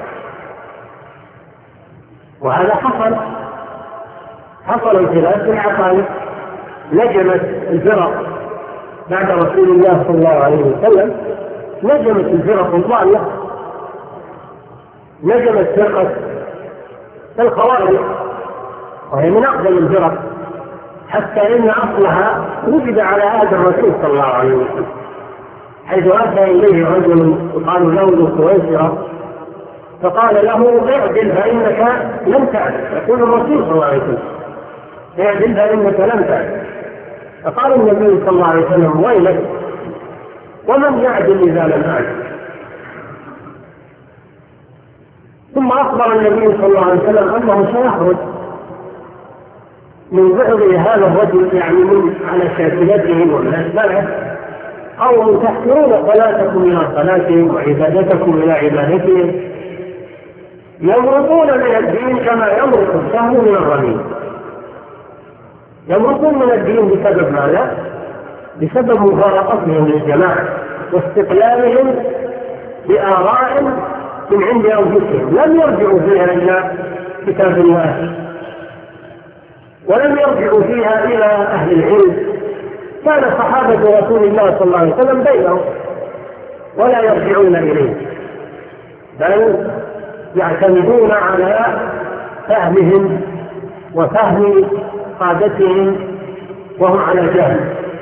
[SPEAKER 1] وهذا حصل حصل الخلاف في العقائد. نجمت الفرق بعد رسول الله صلى الله عليه وسلم، نجمت الفرق الضالة، نجمت فرقة الخوارج وهي من أقدم الفرق، حتى إن أصلها وجد على عهد الرسول صلى الله عليه وسلم، حيث أتى إليه رجل يقال له ذو قويصرة فقال له اعدل فإنك لم تعدل، يقول الرسول صلى الله عليه وسلم اعدل فإنك لم تعدل. فقال النبي صلى الله عليه وسلم ويلك ومن يعدل إذا لم أعدل. ثم أخبر النبي صلى الله عليه وسلم أنه سيخرج من بعض هذا الرجل، يعني من على شاكلتهم ومن أسبابه، أو تحقرون صلاتكم إلى صلاتهم وعبادتكم إلى عبادتهم، يمرقون من الدين كما يمرق السهم من الرميم. يمرقون من الدين بسبب ماذا؟ بسبب مفارقتهم للجماعة واستقلالهم بآراء من عند أنفسهم لم يرجعوا فيها إلى كتاب الله، ولم يرجعوا فيها إلى أهل العلم. كان صحابة رسول الله صلى الله عليه وسلم بينهم ولا يرجعون إليه، بل يعتمدون على فهمهم وفهم قادتهم وهم على جهل،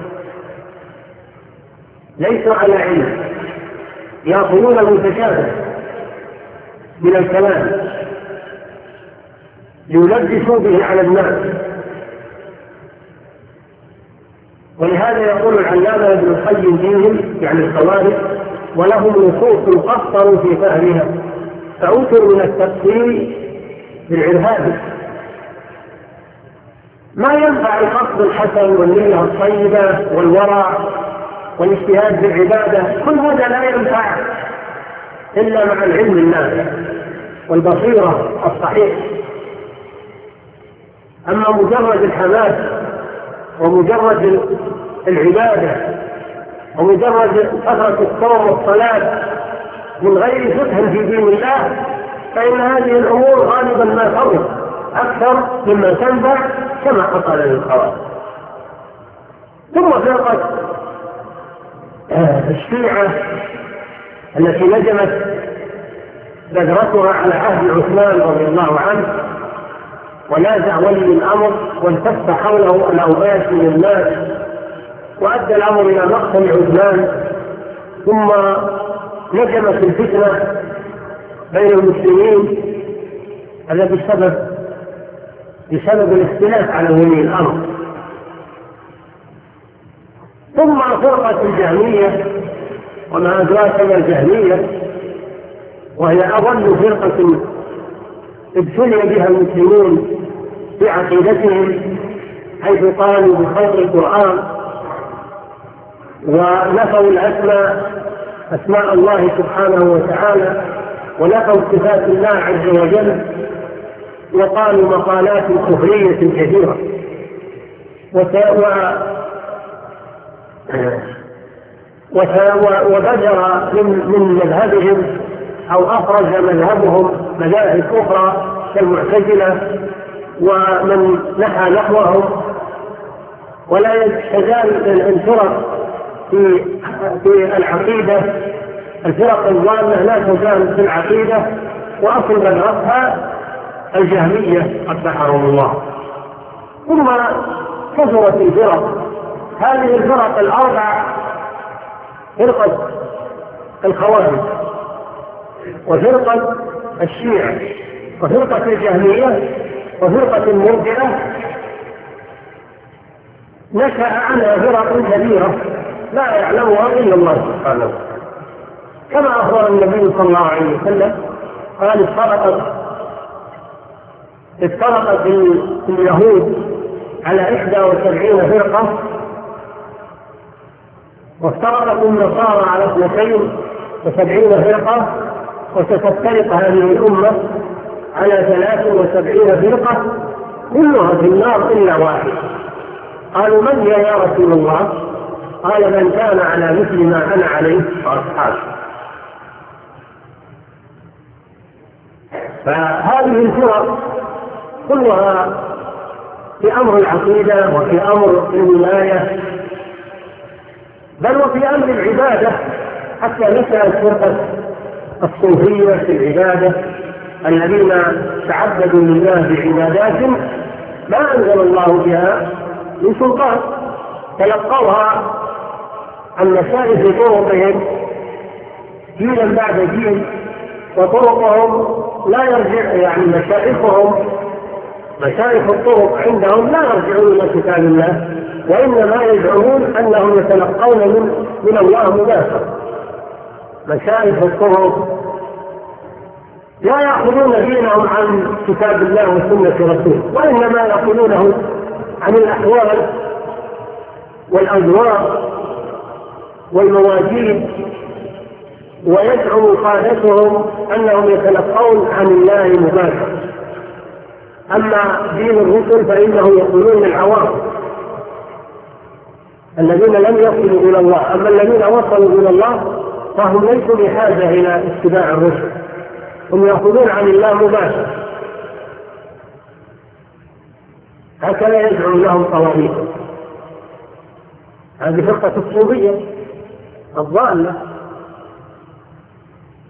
[SPEAKER 1] ليسوا على علم، يأخذون المتشابه من الكلام ليلبسوا به على الناس. ولهذا يقول العلامة ابن القيم فيهم يعني الخوارج: ولهم نصوص قصروا في فهمها فأوتوا من التفسير بالعرهاب. ما ينفع القصد الحسن والنية الطيبة والورع والاجتهاد بالعبادة، كل هذا لا ينفع إلا مع العلم النافع والبصيرة الصحيح. أما مجرد الحماس ومجرد العبادة ومجرد كثرة الصوم والصلاة من غير فقه في دين الله، فإن هذه الأمور غالبا ما تضر أكثر مما تنفع كما حصل للخوارج. ثم فرقة الشيعة التي نجمت بذرتها على عهد عثمان رضي الله عنه ونازع ولي الأمر والتف حوله الأوباش من الناس وأدى الأمر إلى مقتل عثمان، ثم نجمت الفتنة بين المسلمين هذا بسبب بسبب الاختلاف على ولي الأمر. ثم فرقة الجهمية، وما أدراك ما الجهمية، وهي أضل فرقة ابتلي بها المسلمون في عقيدتهم، حيث قالوا بخلق القرآن ونفوا الأسماء أسماء الله سبحانه وتعالى ونفوا صفات الله عز وجل، وقالوا مقالات كفرية كثيرة. وبدر من مذهبهم أو أخرج مذهبهم مذاهب أخرى كالمعتزلة ومن نحى نحوهم. ولا يزال الفرق في في العقيدة، الفرق الضالة لا تزال في العقيدة، وأصل مذهبها الجهمية قبحهم الله. ثم كثرت الفرق، هذه الفرق الأربع: فرقة الخوارج وفرقة الشيعة وفرقة الجهمية وفرقة المرجئة، نشأ عنها فرق كبيرة لا يعلمها إلا الله سبحانه وتعالى، كما أخبر النبي صلى الله عليه وسلم قال: افترقت افترقت اليهود على إحدى وسبعين فرقة، وافترقت النصارى على اثنتين وسبعين فرقة، وستفترق هذه الأمة على ثلاث وسبعين فرقة كلها في النار إلا واحد. قالوا: من هي يا رسول الله؟ قال: من كان على مثل ما أنا عليه وأصحابي. فهذه الفرق كلها في أمر العقيدة وفي أمر الولاية، بل وفي أمر العبادة، حتى نشأت فرقة الصوفية في العبادة الذين تعبدوا لله بعبادات ما أنزل الله بها من سلطان، تلقوها عن مشايخ طرقهم جيلا بعد جيل، وطرقهم لا يرجع يعني مشايخهم مشايخ الطرق عندهم لا يرجعون إلى كتاب الله، وإنما يزعمون أنهم يتلقون من, من الله مباشرة. مشايخ الطرق لا يأخذون دينهم عن كتاب الله وسنة رسوله، وإنما يأخذونه عن الأحوال والأذواق والمواجيد، ويزعم قادتهم أنهم يتلقون عن الله مباشرة. أما دين الرسل فإنه يقولون للعوام الذين لم يصلوا إلى الله، أما الذين وصلوا إلى الله فهم ليسوا بحاجة إلى اتباع الرسل، هم يأخذون عن الله مباشرة. هكذا يزعم لهم طوائف. هذه فرقة الصوفية الضالة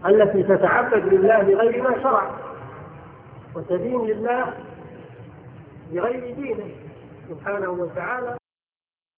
[SPEAKER 1] التي تتعبد لله بغير ما شرع وتدين لله بغير دينه سبحانه وتعالى،